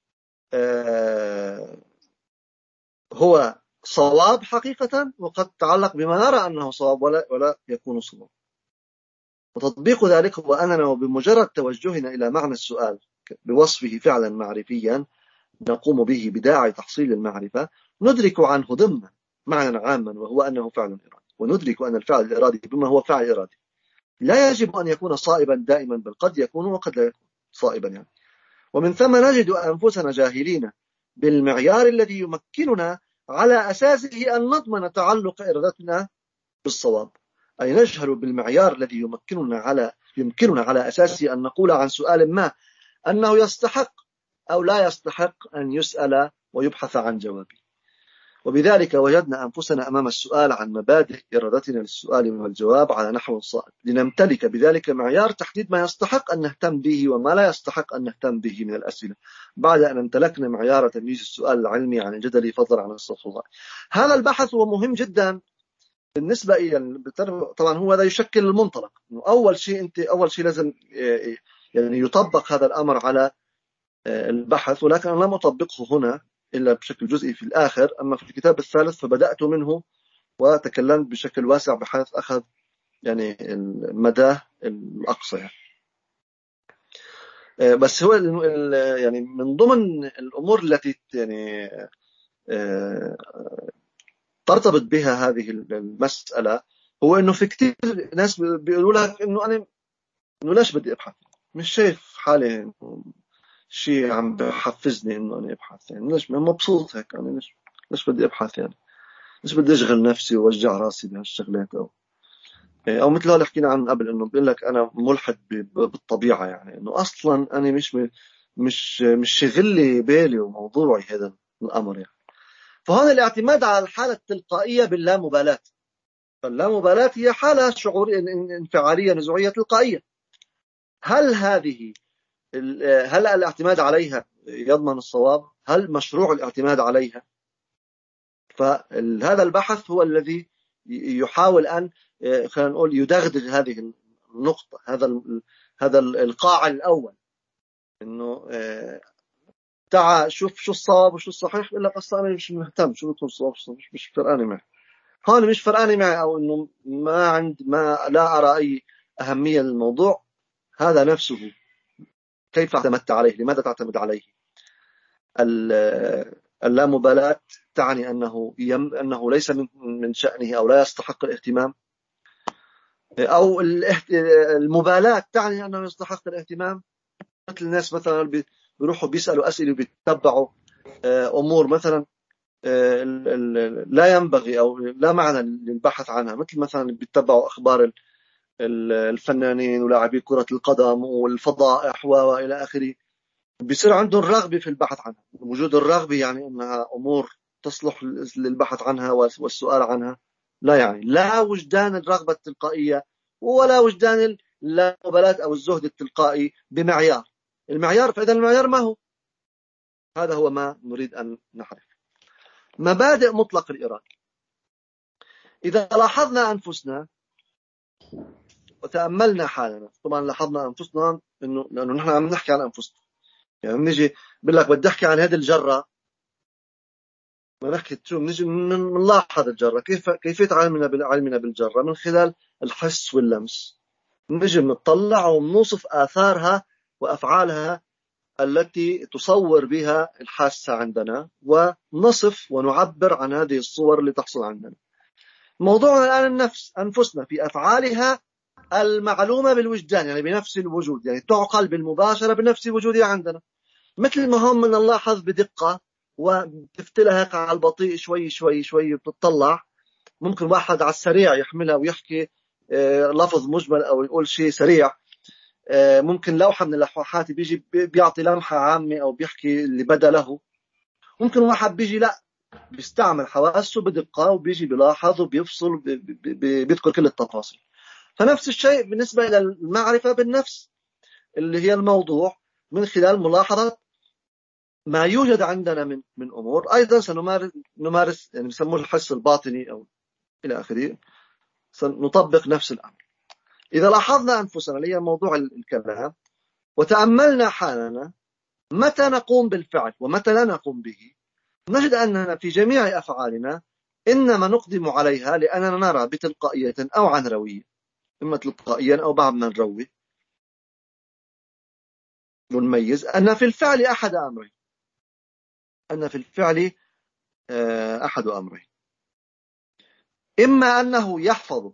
آه هو صواب حقيقة، وقد تتعلق بما نرى أنه صواب ولا, ولا يكون صواب. وتطبيق ذلك هو أننا بمجرد توجهنا إلى معنى السؤال بوصفه فعلا معرفيا نقوم به بداعي تحصيل المعرفة، ندرك عنه ضمن معنى عاما وهو أنه فعل إرادي، وندرك أن الفعل الإرادي بما هو فعل إرادي لا يجب أن يكون صائبا دائما، بل قد يكون وقد لا يكون صائبا يعني. ومن ثم نجد أنفسنا جاهلين بالمعيار الذي يمكننا على أساسه أن نضمن تعلق إرادتنا بالصواب، أي نجهل بالمعيار الذي يمكننا على يمكننا على أساسه أن نقول عن سؤال ما أنه يستحق أو لا يستحق أن يسأل ويبحث عن جوابه. وبذلك وجدنا أنفسنا أمام السؤال عن مبادئ إرادتنا للسؤال والجواب على نحو صائب، لنمتلك بذلك معيار تحديد ما يستحق أن نهتم به وما لا يستحق أن نهتم به من الأسئلة، بعد أن امتلكنا معيار تمييز السؤال العلمي عن الجدلي فضلا عن الصفوي. هذا البحث هو مهم جدا بالنسبة إلى، طبعا هو هذا يشكل المنطلق. أول شيء أنت أول شيء لازم يعني يطبق هذا الأمر على البحث، ولكن أنا لم أطبقه هنا إلا بشكل جزئي في الآخر. أما في الكتاب الثالث فبدأت منه وتكلمت بشكل واسع بحيث أخذ يعني المدى الأقصى يعني. بس هو يعني من ضمن الأمور التي يعني ترتبط بها هذه المسألة هو إنه في كتير ناس بيقولوا لك إنه أنا إنه ليش بدي أبحث، مش شايف حالي شيء عم بحفزني إنه أنا أبحث، يعني ليش مبسوط هيك، أنا ليش ليش بدي أبحث، يعني ليش بدي أشغل نفسي وأوجع راسي بهالشغلات، أو أو مثل اللي حكينا عنه قبل إنه بيقول لك أنا ملحد بالطبيعة، يعني إنه أصلاً أنا مش مش مش شغل لي بالي وموضوعي هذا الأمر يعني. فهون الاعتماد على الحالة التلقائية باللامبالاة، فاللامبالاة هي حالة شعورية انفعالية نزوعية تلقائية. هل هذه هل الاعتماد عليها يضمن الصواب؟ هل مشروع الاعتماد عليها؟ فهذا البحث هو الذي يحاول أن خلينا نقول يدغدغ هذه النقطة، هذا هذا القاع الأول، إنه تعال شوف شو الصواب وشو الصحيح، إلا قصة أنا مش مهتم شو بيكون الصواب مش مش فرقاني معي، هون مش فرقاني معي، أو إنه ما عند ما لا أرى أي أهمية للموضوع. هذا نفسه كيف اعتمدت عليه؟ لماذا تعتمد عليه؟ اللامبالاة تعني أنه يم أنه ليس من من شأنه أو لا يستحق الاهتمام، أو المبالاة تعني أنه يستحق الاهتمام. مثل الناس مثلا بيروحوا بيسألوا أسئلة وبيتبعوا أمور مثلا لا ينبغي أو لا معنى للبحث عنها، مثل مثلا بيتبعوا أخبار الفنانين ولاعبي كرة القدم والفضائح وإلى آخره، بيصير عندهم رغبة في البحث عنها. وجود الرغبة يعني أنها أمور تصلح للبحث عنها والسؤال عنها، لا يعني لا وجدان الرغبة التلقائية ولا وجدان اللامبالاة أو الزهد التلقائي بمعيار. المعيار، فإذا المعيار ما هو؟ هذا هو ما نريد أن نعرف. مبادئ مطلق الإرادة. إذا لاحظنا أنفسنا وتأملنا حالنا، طبعا لاحظنا أنفسنا إنه لأنه نحن عم نحكي عن أنفسنا، يعني نيجي بقول لك بدي أحكي عن هذه الجرة، ما نحكي شو نيجي نلاحظ الجرة، كيف كيفية علمنا علمنا بالجرة من خلال الحس واللمس، نيجي نطلع ونوصف آثارها وأفعالها التي تصور بها الحاسة عندنا، ونصف ونعبر عن هذه الصور اللي تحصل عندنا. موضوعنا الآن النفس، أنفسنا في أفعالها المعلومة بالوجدان، يعني بنفس الوجود، يعني تعقل بالمباشرة بنفس وجودها عندنا. مثل ما هم من نلاحظ بدقة وتفتلها على البطيء شوي شوي شوي بتطلع، ممكن واحد على السريع يحملها ويحكي لفظ مجمل أو يقول شيء سريع، ممكن لوحة من اللوحات بيجي بيعطي لمحة عامة أو بيحكي اللي بدا له. ممكن واحد بيجي لا بيستعمل حواسه بدقة وبيجي بيلاحظ وبيفصل بيذكر كل التفاصيل. فنفس الشيء بالنسبة إلى المعرفة بالنفس اللي هي الموضوع، من خلال ملاحظة ما يوجد عندنا من من أمور. أيضا سنمارس نمارس يعني بسموه الحس الباطني أو إلى آخره، سنطبق نفس الأمر. إذا لاحظنا أنفسنا لي موضوع الكلام وتأملنا حالنا متى نقوم بالفعل ومتى لا نقوم به، نجد أننا في جميع أفعالنا إنما نقدم عليها لأننا نرى بتلقائية أو عن روية، إما تلقائيا أو بعض من روي، نميز أن في الفعل أحد أمرين أن في الفعل أحد أمرين إما أنه يحفظ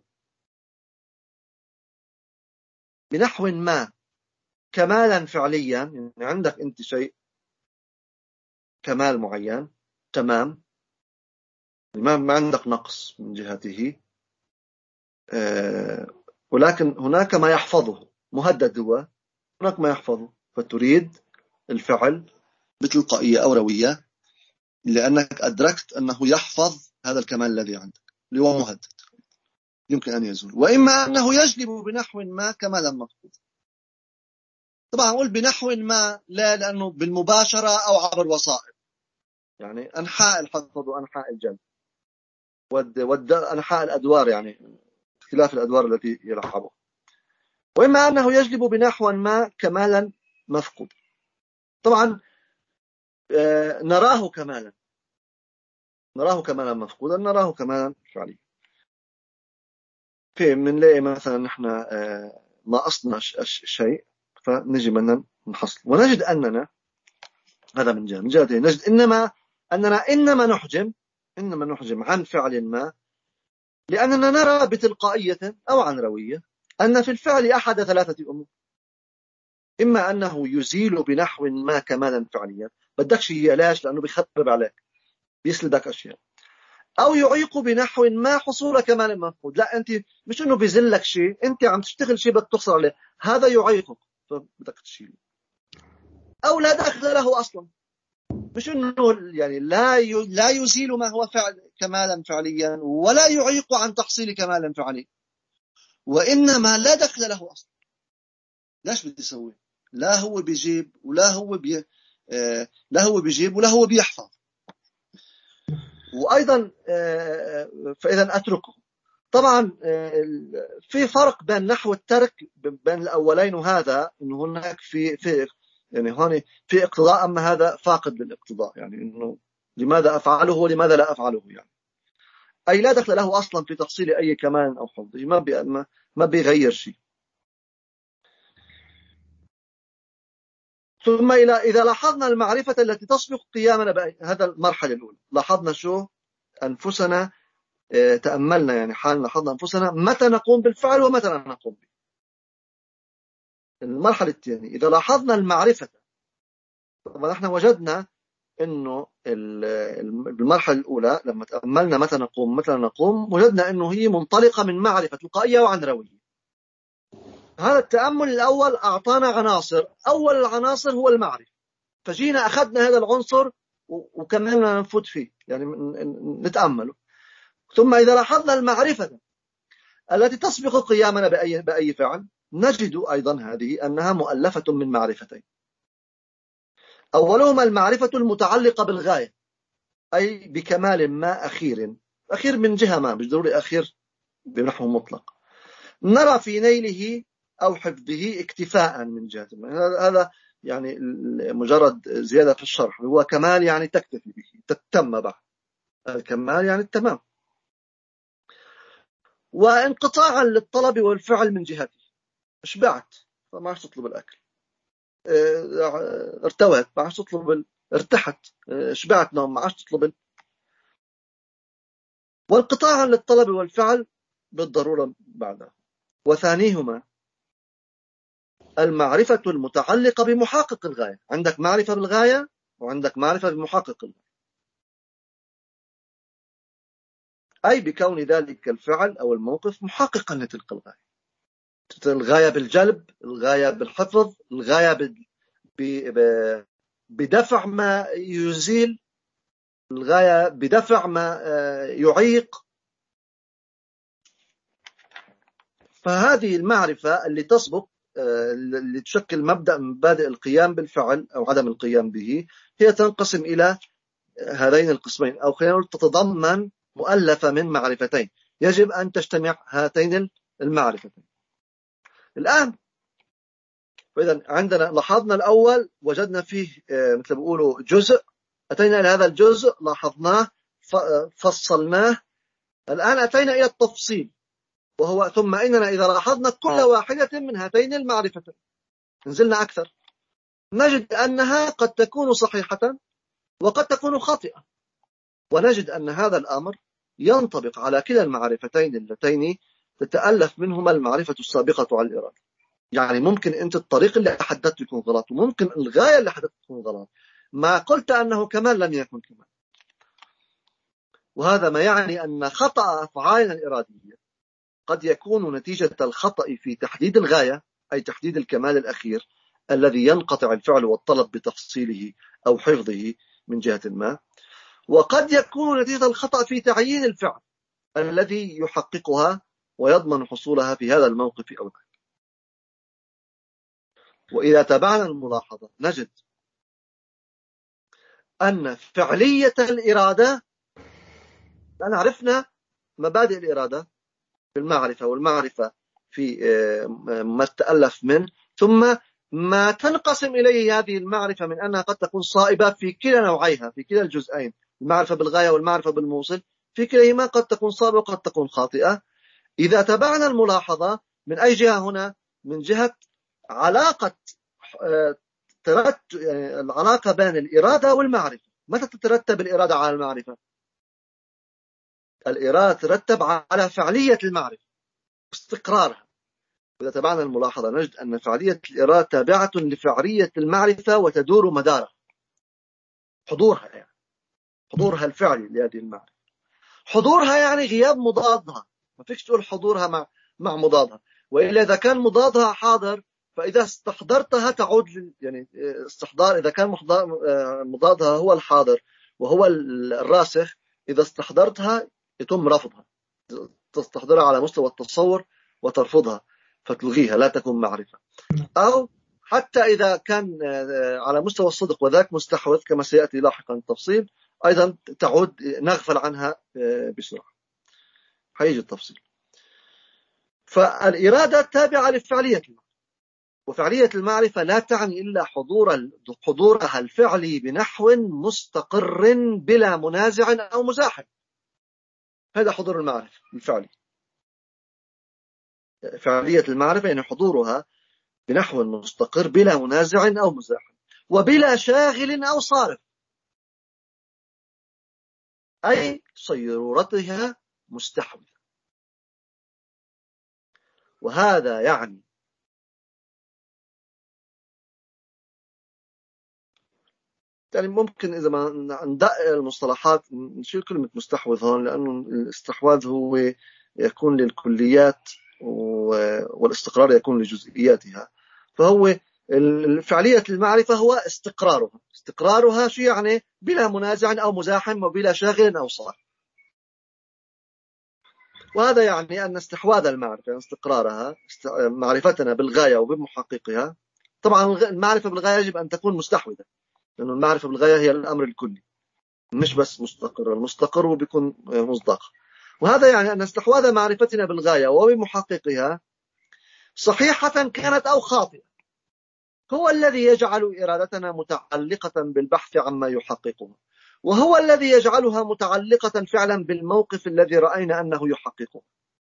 بنحو ما كمالا فعليا، يعني عندك أنت شيء كمال معين تمام، ما عندك نقص من جهته، ولكن هناك ما يحفظه، مهدد هو، هناك ما يحفظه، فتريد الفعل بتلقائية أو روية لأنك أدركت أنه يحفظ هذا الكمال الذي عندك اللي هو مهدد يمكن أن يزول. وإما أنه يجلب بنحو ما كمالا مفقود. طبعا أقول بنحو ما لا لأنه بالمباشرة أو عبر وسائل، يعني أنحاء الحفظ وأنحاء الجلب وأنحاء الأدوار، يعني اختلاف الأدوار التي يلعبها. وإما أنه يجلب بنحو ما كمالا مفقود. طبعا آه نراه كمالا نراه كمالا مفقودا، نراه كمالا فعليا. في بنلاقي مثلا نحن آه ما أصنع شيء فنجي بدنا نحصل ونجد أننا هذا من جهة من جهة نجد إنما أننا إنما نحجم إنما نحجم عن فعل ما لأننا نرى بتلقائية أو عن روية أن في الفعل أحد ثلاثة أمور: إما أنه يزيل بنحو ما كمالا فعليا، بدكش هي لاش لأنه بيخرب عليك بيسلبك أشياء، أو يعيق بنحو ما حصول كمال مفقود. لا، أنت مش إنه بيزلك شيء، أنت عم تشتغل شيء بدك تحصل عليه، هذا يعيقك فبدك تشيله. أو لا دخل له أصلا، مش إنه يعني لا لا يزيل ما هو فعل كمالا فعليا ولا يعيق عن تحصيل كمال فعلي، وإنما لا دخل له أصلا. ليش بدي يسوي؟ لا هو بيجيب ولا هو بي آه لا هو بيجيب ولا هو بيحفظ. وأيضا آه فإذا أتركه. طبعا آه في فرق بين نحو الترك بين الأولين وهذا، إنه هناك في في يعني هون في اقتضاء، أما هذا فاقد للاقتضاء، يعني إنه لماذا أفعله ولماذا لا أفعله، يعني أي لا دخل له أصلا في تحصيل أي كمال أو حفظه، ما بي ما بيغير شيء. ثم إلى إذا لاحظنا المعرفة التي تسبق قيامنا، هذا المرحلة الأولى، لاحظنا شو أنفسنا، اه تأملنا يعني حال لاحظنا أنفسنا متى نقوم بالفعل ومتى لا نقوم به. المرحلة الثانية إذا لاحظنا المعرفة، طبعا احنا وجدنا إنه بالمرحلة الأولى لما تأملنا متى نقوم متى لا نقوم، وجدنا إنه هي منطلقة من معرفة تلقائية وعن روية. هذا التأمل الأول أعطانا عناصر، أول العناصر هو المعرفة، فجينا أخذنا هذا العنصر وكملنا نفوت فيه، يعني نتأمله. ثم إذا لاحظنا المعرفة التي تسبق قيامنا بأي, بأي فعل، نجد أيضا هذه أنها مؤلفة من معرفتين. أولهما المعرفة المتعلقة بالغاية، أي بكمال ما أخير، أخير من جهة ما، مش ضروري أخير بنحو مطلق، نرى في نيله أو حفظه اكتفاء من جهة ما. هذا يعني مجرد زيادة في الشرح، هو كمال يعني تكتفي به، تتم بعد. الكمال يعني التمام. وانقطاعا للطلب والفعل من جهته، شبعت فما عادش تطلب الأكل، ارتوت ما عادش تطلب ال... ارتحت شبعت نوم ما عادش تطلب ال... وانقطاعا للطلب والفعل بالضرورة بعدها. وثانيهما المعرفة المتعلقة بمحقق الغاية، عندك معرفة بالغاية وعندك معرفة بمحقق الغاية، أي بكون ذلك الفعل أو الموقف محققا لتلك الغاية. الغاية بالجلب، الغاية بالحفظ، الغاية ب... ب... بدفع ما يزيل، الغاية بدفع ما يعيق. فهذه المعرفة اللي تسبق، اللي تشكل مبدأ من مبادئ القيام بالفعل أو عدم القيام به، هي تنقسم إلى هذين القسمين، أو خلينا نقول تتضمن مؤلفة من معرفتين. يجب أن تجتمع هاتين المعرفتين. الآن فإذا عندنا لاحظنا الأول وجدنا فيه مثل بيقولوا جزء، أتينا إلى هذا الجزء لاحظناه فصلناه. الآن أتينا إلى التفصيل، وهو ثم إننا إذا لاحظنا كل واحدة من هاتين المعرفتين نزلنا أكثر نجد أنها قد تكون صحيحة وقد تكون خاطئة، ونجد أن هذا الأمر ينطبق على كلا المعرفتين اللتين تتألف منهما المعرفة السابقة على الإرادة. يعني ممكن أنت الطريق اللي حددته يكون غلط، وممكن الغاية اللي حددته تكون غلط، ما قلت أنه كمال لم يكن كمال. وهذا ما يعني أن خطأ أفعالنا الإرادية قد يكون نتيجة الخطأ في تحديد الغاية، أي تحديد الكمال الأخير الذي ينقطع الفعل والطلب بتفصيله أو حفظه من جهة ما، وقد يكون نتيجة الخطأ في تعيين الفعل الذي يحققها ويضمن حصولها في هذا الموقف أو ذاك. وإذا تابعنا الملاحظة نجد أن فعلية الإرادة، لأن عرفنا مبادئ الإرادة في المعرفة، والمعرفة في ما تألف منه، ثم ما تنقسم إليه هذه المعرفة من أنها قد تكون صائبة في كلا نوعيها، في كلا الجزئين، المعرفة بالغاية والمعرفة بالموصل، في كليهما قد تكون صائبة وقد تكون خاطئة. إذا تبعنا الملاحظة من أي جهة هنا؟ من جهة علاقة العلاقة بين الإرادة والمعرفة. متى تترتب الإرادة على المعرفة؟ الإرادة ترتب على فعلية المعرفة استقرارها. إذا تبعنا الملاحظة نجد أن فعلية الإرادة تابعة لفعلية المعرفة وتدور مدارها، حضورها يعني حضورها الفعلي لهذه المعرفة. حضورها يعني غياب مضادها، ما فيش تقول حضورها مع مع مضادها، وإلا إذا كان مضادها حاضر فإذا استحضرتها تعود، يعني استحضار إذا كان مضادها هو الحاضر وهو الراسخ، إذا استحضرتها يتم رفضها، تستحضرها على مستوى التصور وترفضها فتلغيها، لا تكون معرفة. أو حتى إذا كان على مستوى الصدق وذاك مستحوذ كما سيأتي لاحقا التفصيل، أيضا تعود نغفل عنها بسرعة، حيجي التفصيل. فالإرادة تابعة لفعلية المعرفة، وفعلية المعرفة لا تعني إلا حضور حضورها الفعلي بنحو مستقر بلا منازع أو مزاحم. هذا حضور المعرفة الفعلي. فعلية المعرفة يعني حضورها بنحو مستقر بلا منازع أو مزاحم وبلا شاغل أو صارف، أي صيرورتها مستحوذة. وهذا يعني يعني ممكن إذا ما ندقق المصطلحات نشيل كلمة مستحوذ هون، لأنه الاستحواذ هو يكون للكليات والاستقرار يكون لجزئياتها. فهو فعلية المعرفة هو استقرارها. استقرارها شو يعني؟ بلا منازع أو مزاحم وبلا شاغل أو صار. وهذا يعني أن استحواذ المعرفة، يعني استقرارها، معرفتنا بالغاية وبمحققها. طبعا المعرفة بالغاية يجب أن تكون مستحوذة، لأنه المعرفة بالغاية هي الأمر الكلي مش بس مستقر، المستقر وبيكون مصداق. وهذا يعني أن استحواذ معرفتنا بالغاية وبمحققها صحيحة كانت أو خاطئة هو الذي يجعل إرادتنا متعلقة بالبحث عما يحققها، وهو الذي يجعلها متعلقة فعلا بالموقف الذي رأينا أنه يحققه.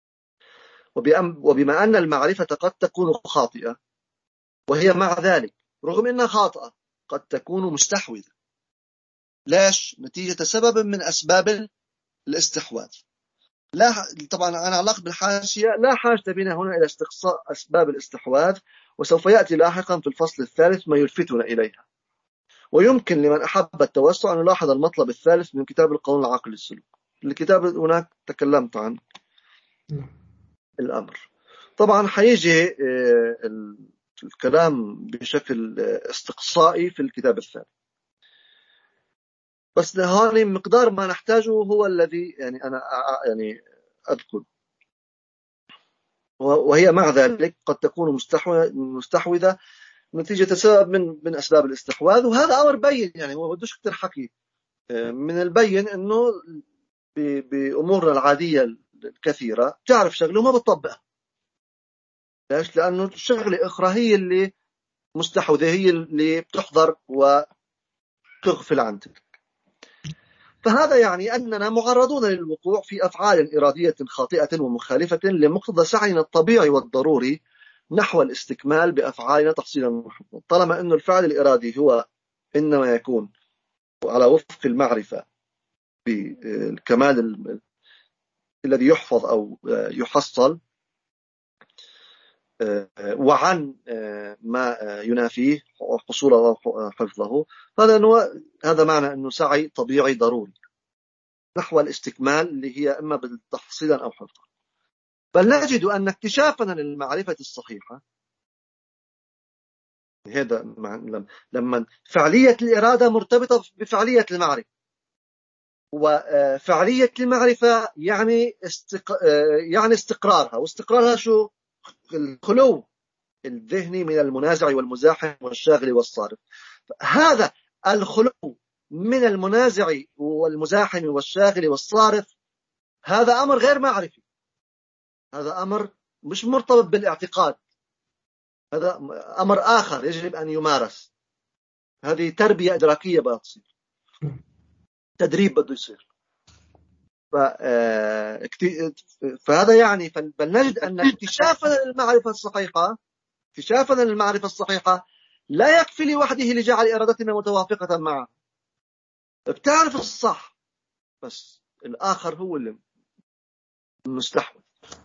وبما أن المعرفة قد تكون خاطئة، وهي مع ذلك رغم أنها خاطئة قد تكون مستحوذة. ليش؟ نتيجة سبب من أسباب الاستحواذ. لا طبعا أنا علق بالحاشية، لا حاجة بنا هنا إلى استقصاء أسباب الاستحواذ، وسوف يأتي لاحقا في الفصل الثالث ما يلفتنا إليها. ويمكن لمن أحب التوسع أن يلاحظ المطلب الثالث من كتاب القانون العقلي السلوك. الكتاب هناك تكلمت عن الأمر. طبعا حيجي الكلام بشكل استقصائي في الكتاب الثاني، بس هذا مقدار ما نحتاجه هو الذي يعني أنا يعني أذكر. وهي مع ذلك قد تكون مستحوذة نتيجة سبب من من أسباب الاستحواذ. وهذا أمر بين، يعني ما بدوش كتير حكي. من البين إنه بأمورنا العادية كثيرة، تعرف شغلة وما بتطبقها. ليش؟ لأنه الشغلة أخرى هي اللي مستحوذة، هي اللي بتحضر وتغفل عن تلك. فهذا يعني أننا معرضون للوقوع في أفعال إرادية خاطئة ومخالفة لمقتضى سعينا الطبيعي والضروري نحو الاستكمال بأفعالنا تحصيلا محققا، طالما أن الفعل الإرادي هو إنما يكون على وفق المعرفة بالكمال الذي يحفظ أو يحصل، وعن ما ينافيه حصوله وحفظه، هذا هذا معنى أنه سعي طبيعي ضروري نحو الاستكمال اللي هي إما بالتحصيلا أو حفظا. بل نجد أن اكتشافنا للمعرفة الصحيحة، هذا لما فعلية الإرادة مرتبطة بفعلية المعرفة، وفعلية المعرفة يعني استق... يعني استقرارها، واستقرارها شو؟ الخلو الذهني من المنازع والمزاحم والشاغل والصارف. هذا الخلو من المنازع والمزاحم والشاغل والصارف هذا أمر غير معرفي، هذا أمر مش مرتبط بالاعتقاد، هذا أمر آخر يجب أن يمارس. هذه تربية إدراكية بقى تصير، تدريب بده يصير. فهذا يعني فلنجد أن اكتشافنا للمعرفة الصحيحة اكتشافنا للمعرفة الصحيحة لا يكفي لوحده لجعل إرادتنا متوافقة معه. بتعرف الصح، بس الآخر هو اللي مستحوذ.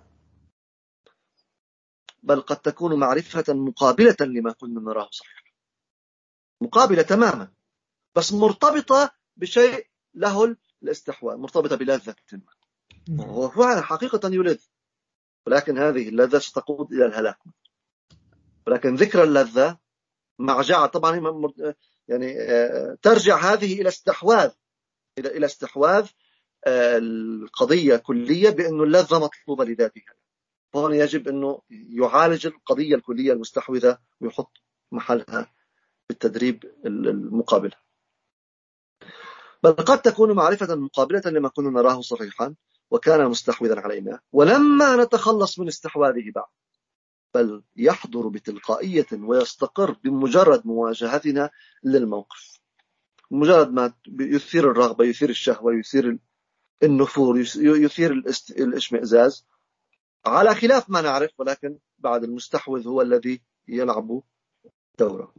بل قد تكون معرفة مقابلة لما كنا نراه صحيح، مقابلة تماما، بس مرتبطة بشيء له الاستحواذ، مرتبطة بلذة ما، وهو فعلا حقيقة يلذ، ولكن هذه اللذة ستقود إلى الهلاك. ولكن ذكر اللذة مع جعل طبعا يعني ترجع هذه إلى استحواذ إلى إلى استحواذ القضية كلية، بأنه اللذة مطلوبة لذاتها. فهنا يجب أنه يعالج القضية الكلية المستحوذة ويحط محلها بالتدريب المقابل. بل قد تكون معرفة مقابلة لما كنا نراه صحيحا وكان مستحوذا علينا، ولما نتخلص من استحواذه بعد، بل يحضر بتلقائية ويستقر بمجرد مواجهتنا للموقف، مجرد ما يثير الرغبة، يثير الشهوة، يثير النفور، يثير الاشمئزاز، على خلاف ما نعرف، ولكن بعد المستحوذ هو الذي يلعب دوره،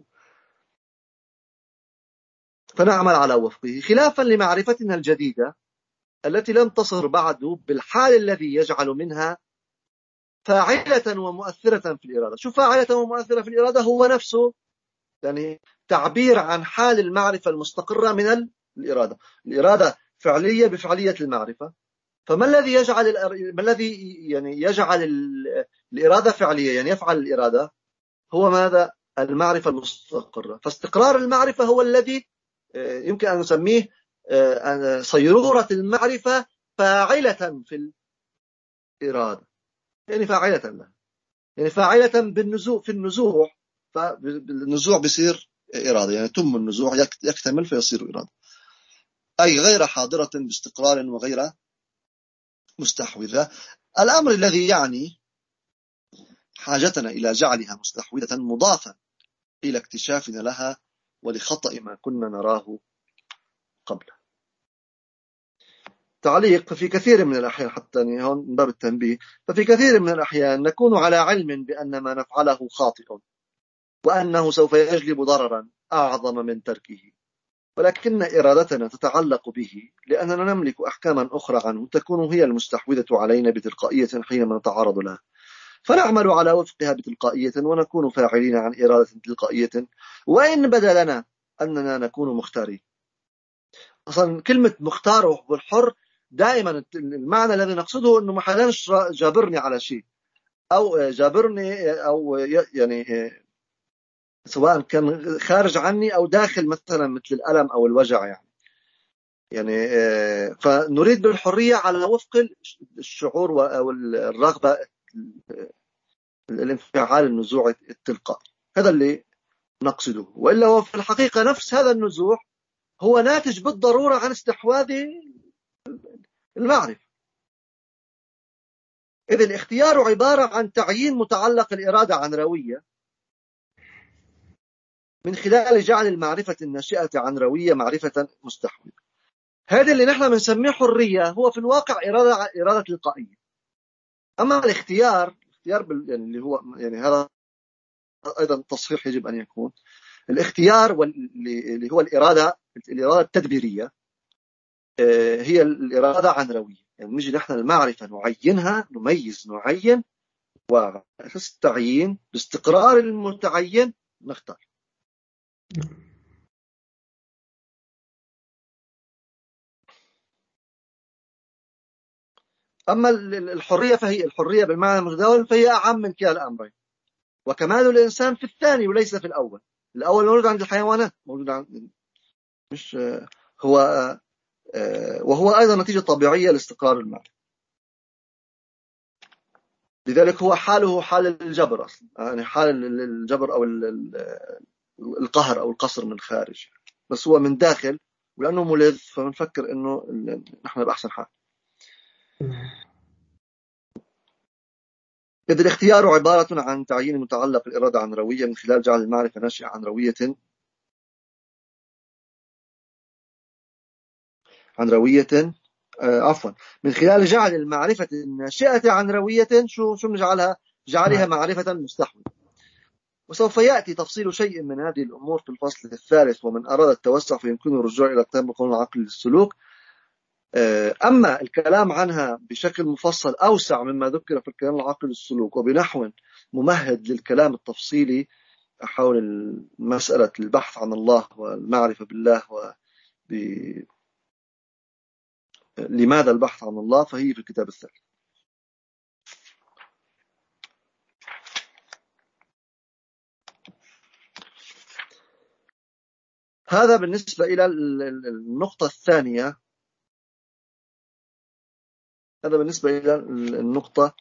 فنعمل على وفقه، خلافا لمعرفتنا الجديدة التي لم تصر بعد بالحال الذي يجعل منها فاعلة ومؤثرة في الإرادة. شو فاعلة ومؤثرة في الإرادة؟ هو نفسه يعني تعبير عن حال المعرفة المستقرة من الإرادة. الإرادة فعلية بفعلية المعرفة، فما الذي يجعل ما الذي يعني يجعل الإرادة فعلية، يعني يفعل الإرادة؟ هو ماذا؟ المعرفة المستقرة. فاستقرار المعرفة هو الذي يمكن أن نسميه صيرورة المعرفة فاعلة في الإرادة، يعني فاعلة لها، يعني فاعلة بالنزوع، في النزوع، فالنزوع بيصير إرادة، يعني تم النزوع يكتمل فيصير إرادة، أي غير حاضرة باستقرار وغير مستحوذة. الأمر الذي يعني حاجتنا إلى جعلها مستحوذة مضافا إلى اكتشافنا لها ولخطأ ما كنا نراه قبل. تعليق: ففي كثير من الأحيان، حتى هون من باب التنبيه، ففي كثير من الأحيان نكون على علم بأن ما نفعله خاطئ وأنه سوف يجلب ضررا أعظم من تركه، ولكن إرادتنا تتعلق به لأننا نملك أحكاما أخرى عنه تكون هي المستحوذة علينا بتلقائية حينما نتعرض لها، فنعمل على وفقها بتلقائية ونكون فاعلين عن إرادة تلقائية، وإن بدا لنا أننا نكون مختارين. أصلا كلمة مختار والحر دائما المعنى الذي نقصده أنه ما حدش جابرني على شيء، أو جابرني أو يعني سواء كان خارج عني أو داخل، مثلا مثل الألم أو الوجع، يعني يعني فنريد بالحرية على وفق الشعور أو الرغبة، الانفعال النزوع التلقائي، هذا اللي نقصده. وإلا هو في الحقيقة نفس هذا النزوع هو ناتج بالضرورة عن استحواذ المعرفة. إذ الاختيار عبارة عن تعيين متعلق الإرادة عن روية من خلال جعل المعرفة الناشئة عن روية معرفة مستحوذة. هذا اللي نحن بنسميه حرية هو في الواقع إرادة إرادة تلقائية. أما الاختيار اختيار بال... يعني اللي هو يعني هذا أيضا تصحيح يجب أن يكون الاختيار واللي هو الإرادة الإرادة التدبيرية هي الإرادة عن روية. يعني نجي نحن المعرفة نعينها نميز نعين وأساس التعيين باستقرار المتعين نختار. أما الحرية فهي الحرية بالمعنى المتداول فهي أعم من كلا الأمرين، وكمال الإنسان في الثاني وليس في الأول. الأول موجود عند الحيوانات موجود عند مش هو وهو أيضا نتيجة طبيعية لاستقرار المال. لذلك هو حاله حال الجبر أصلا، يعني حال الجبر أو القهر أو القصر من خارج، بس هو من داخل ولأنه ملذ فبنفكر إنه نحن بأحسن حال. إذ الاختيار عبارة عن تعيين متعلق الإرادة عن روية من خلال جعل المعرفة ناشئة عن روية عن روية آه عفوا من خلال جعل المعرفة الناشئة عن روية شو شو بنجعلها؟ جعلها معرفة مستحوذة. وسوف يأتي تفصيل شيء من هذه الأمور في الفصل الثالث، ومن أراد التوسع فيمكنه الرجوع إلى كتاب القانون العقلي للسلوك. أما الكلام عنها بشكل مفصل أوسع مما ذكر في الكلام العقلي للسلوك وبنحو ممهد للكلام التفصيلي حول مسألة البحث عن الله والمعرفة بالله وب... لماذا البحث عن الله، فهي في الكتاب الثالث. هذا بالنسبة إلى النقطة الثانية. هذا بالنسبة إلى النقطة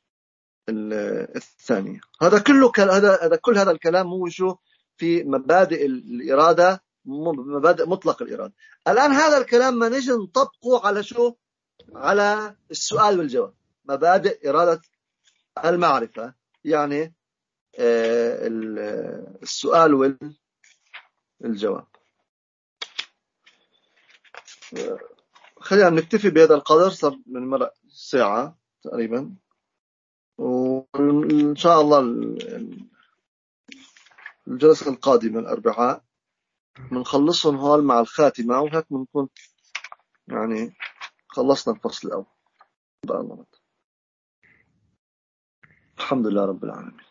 الثانية. هذا كله هذا هذا كل هذا الكلام هو شو في مبادئ الإرادة، مبادئ مطلق الإرادة. الآن هذا الكلام ما نجي نطبقه على شو؟ على السؤال والجواب، مبادئ إرادة المعرفة، يعني السؤال والجواب. خلينا نكتفي بهذا القدر، صار من مرة ساعة تقريبا، وإن شاء الله الجلسة القادمة الأربعاء بنخلصهم هول مع الخاتمة، وهيك بنكون يعني خلصنا الفصل الأول. الحمد لله رب العالمين.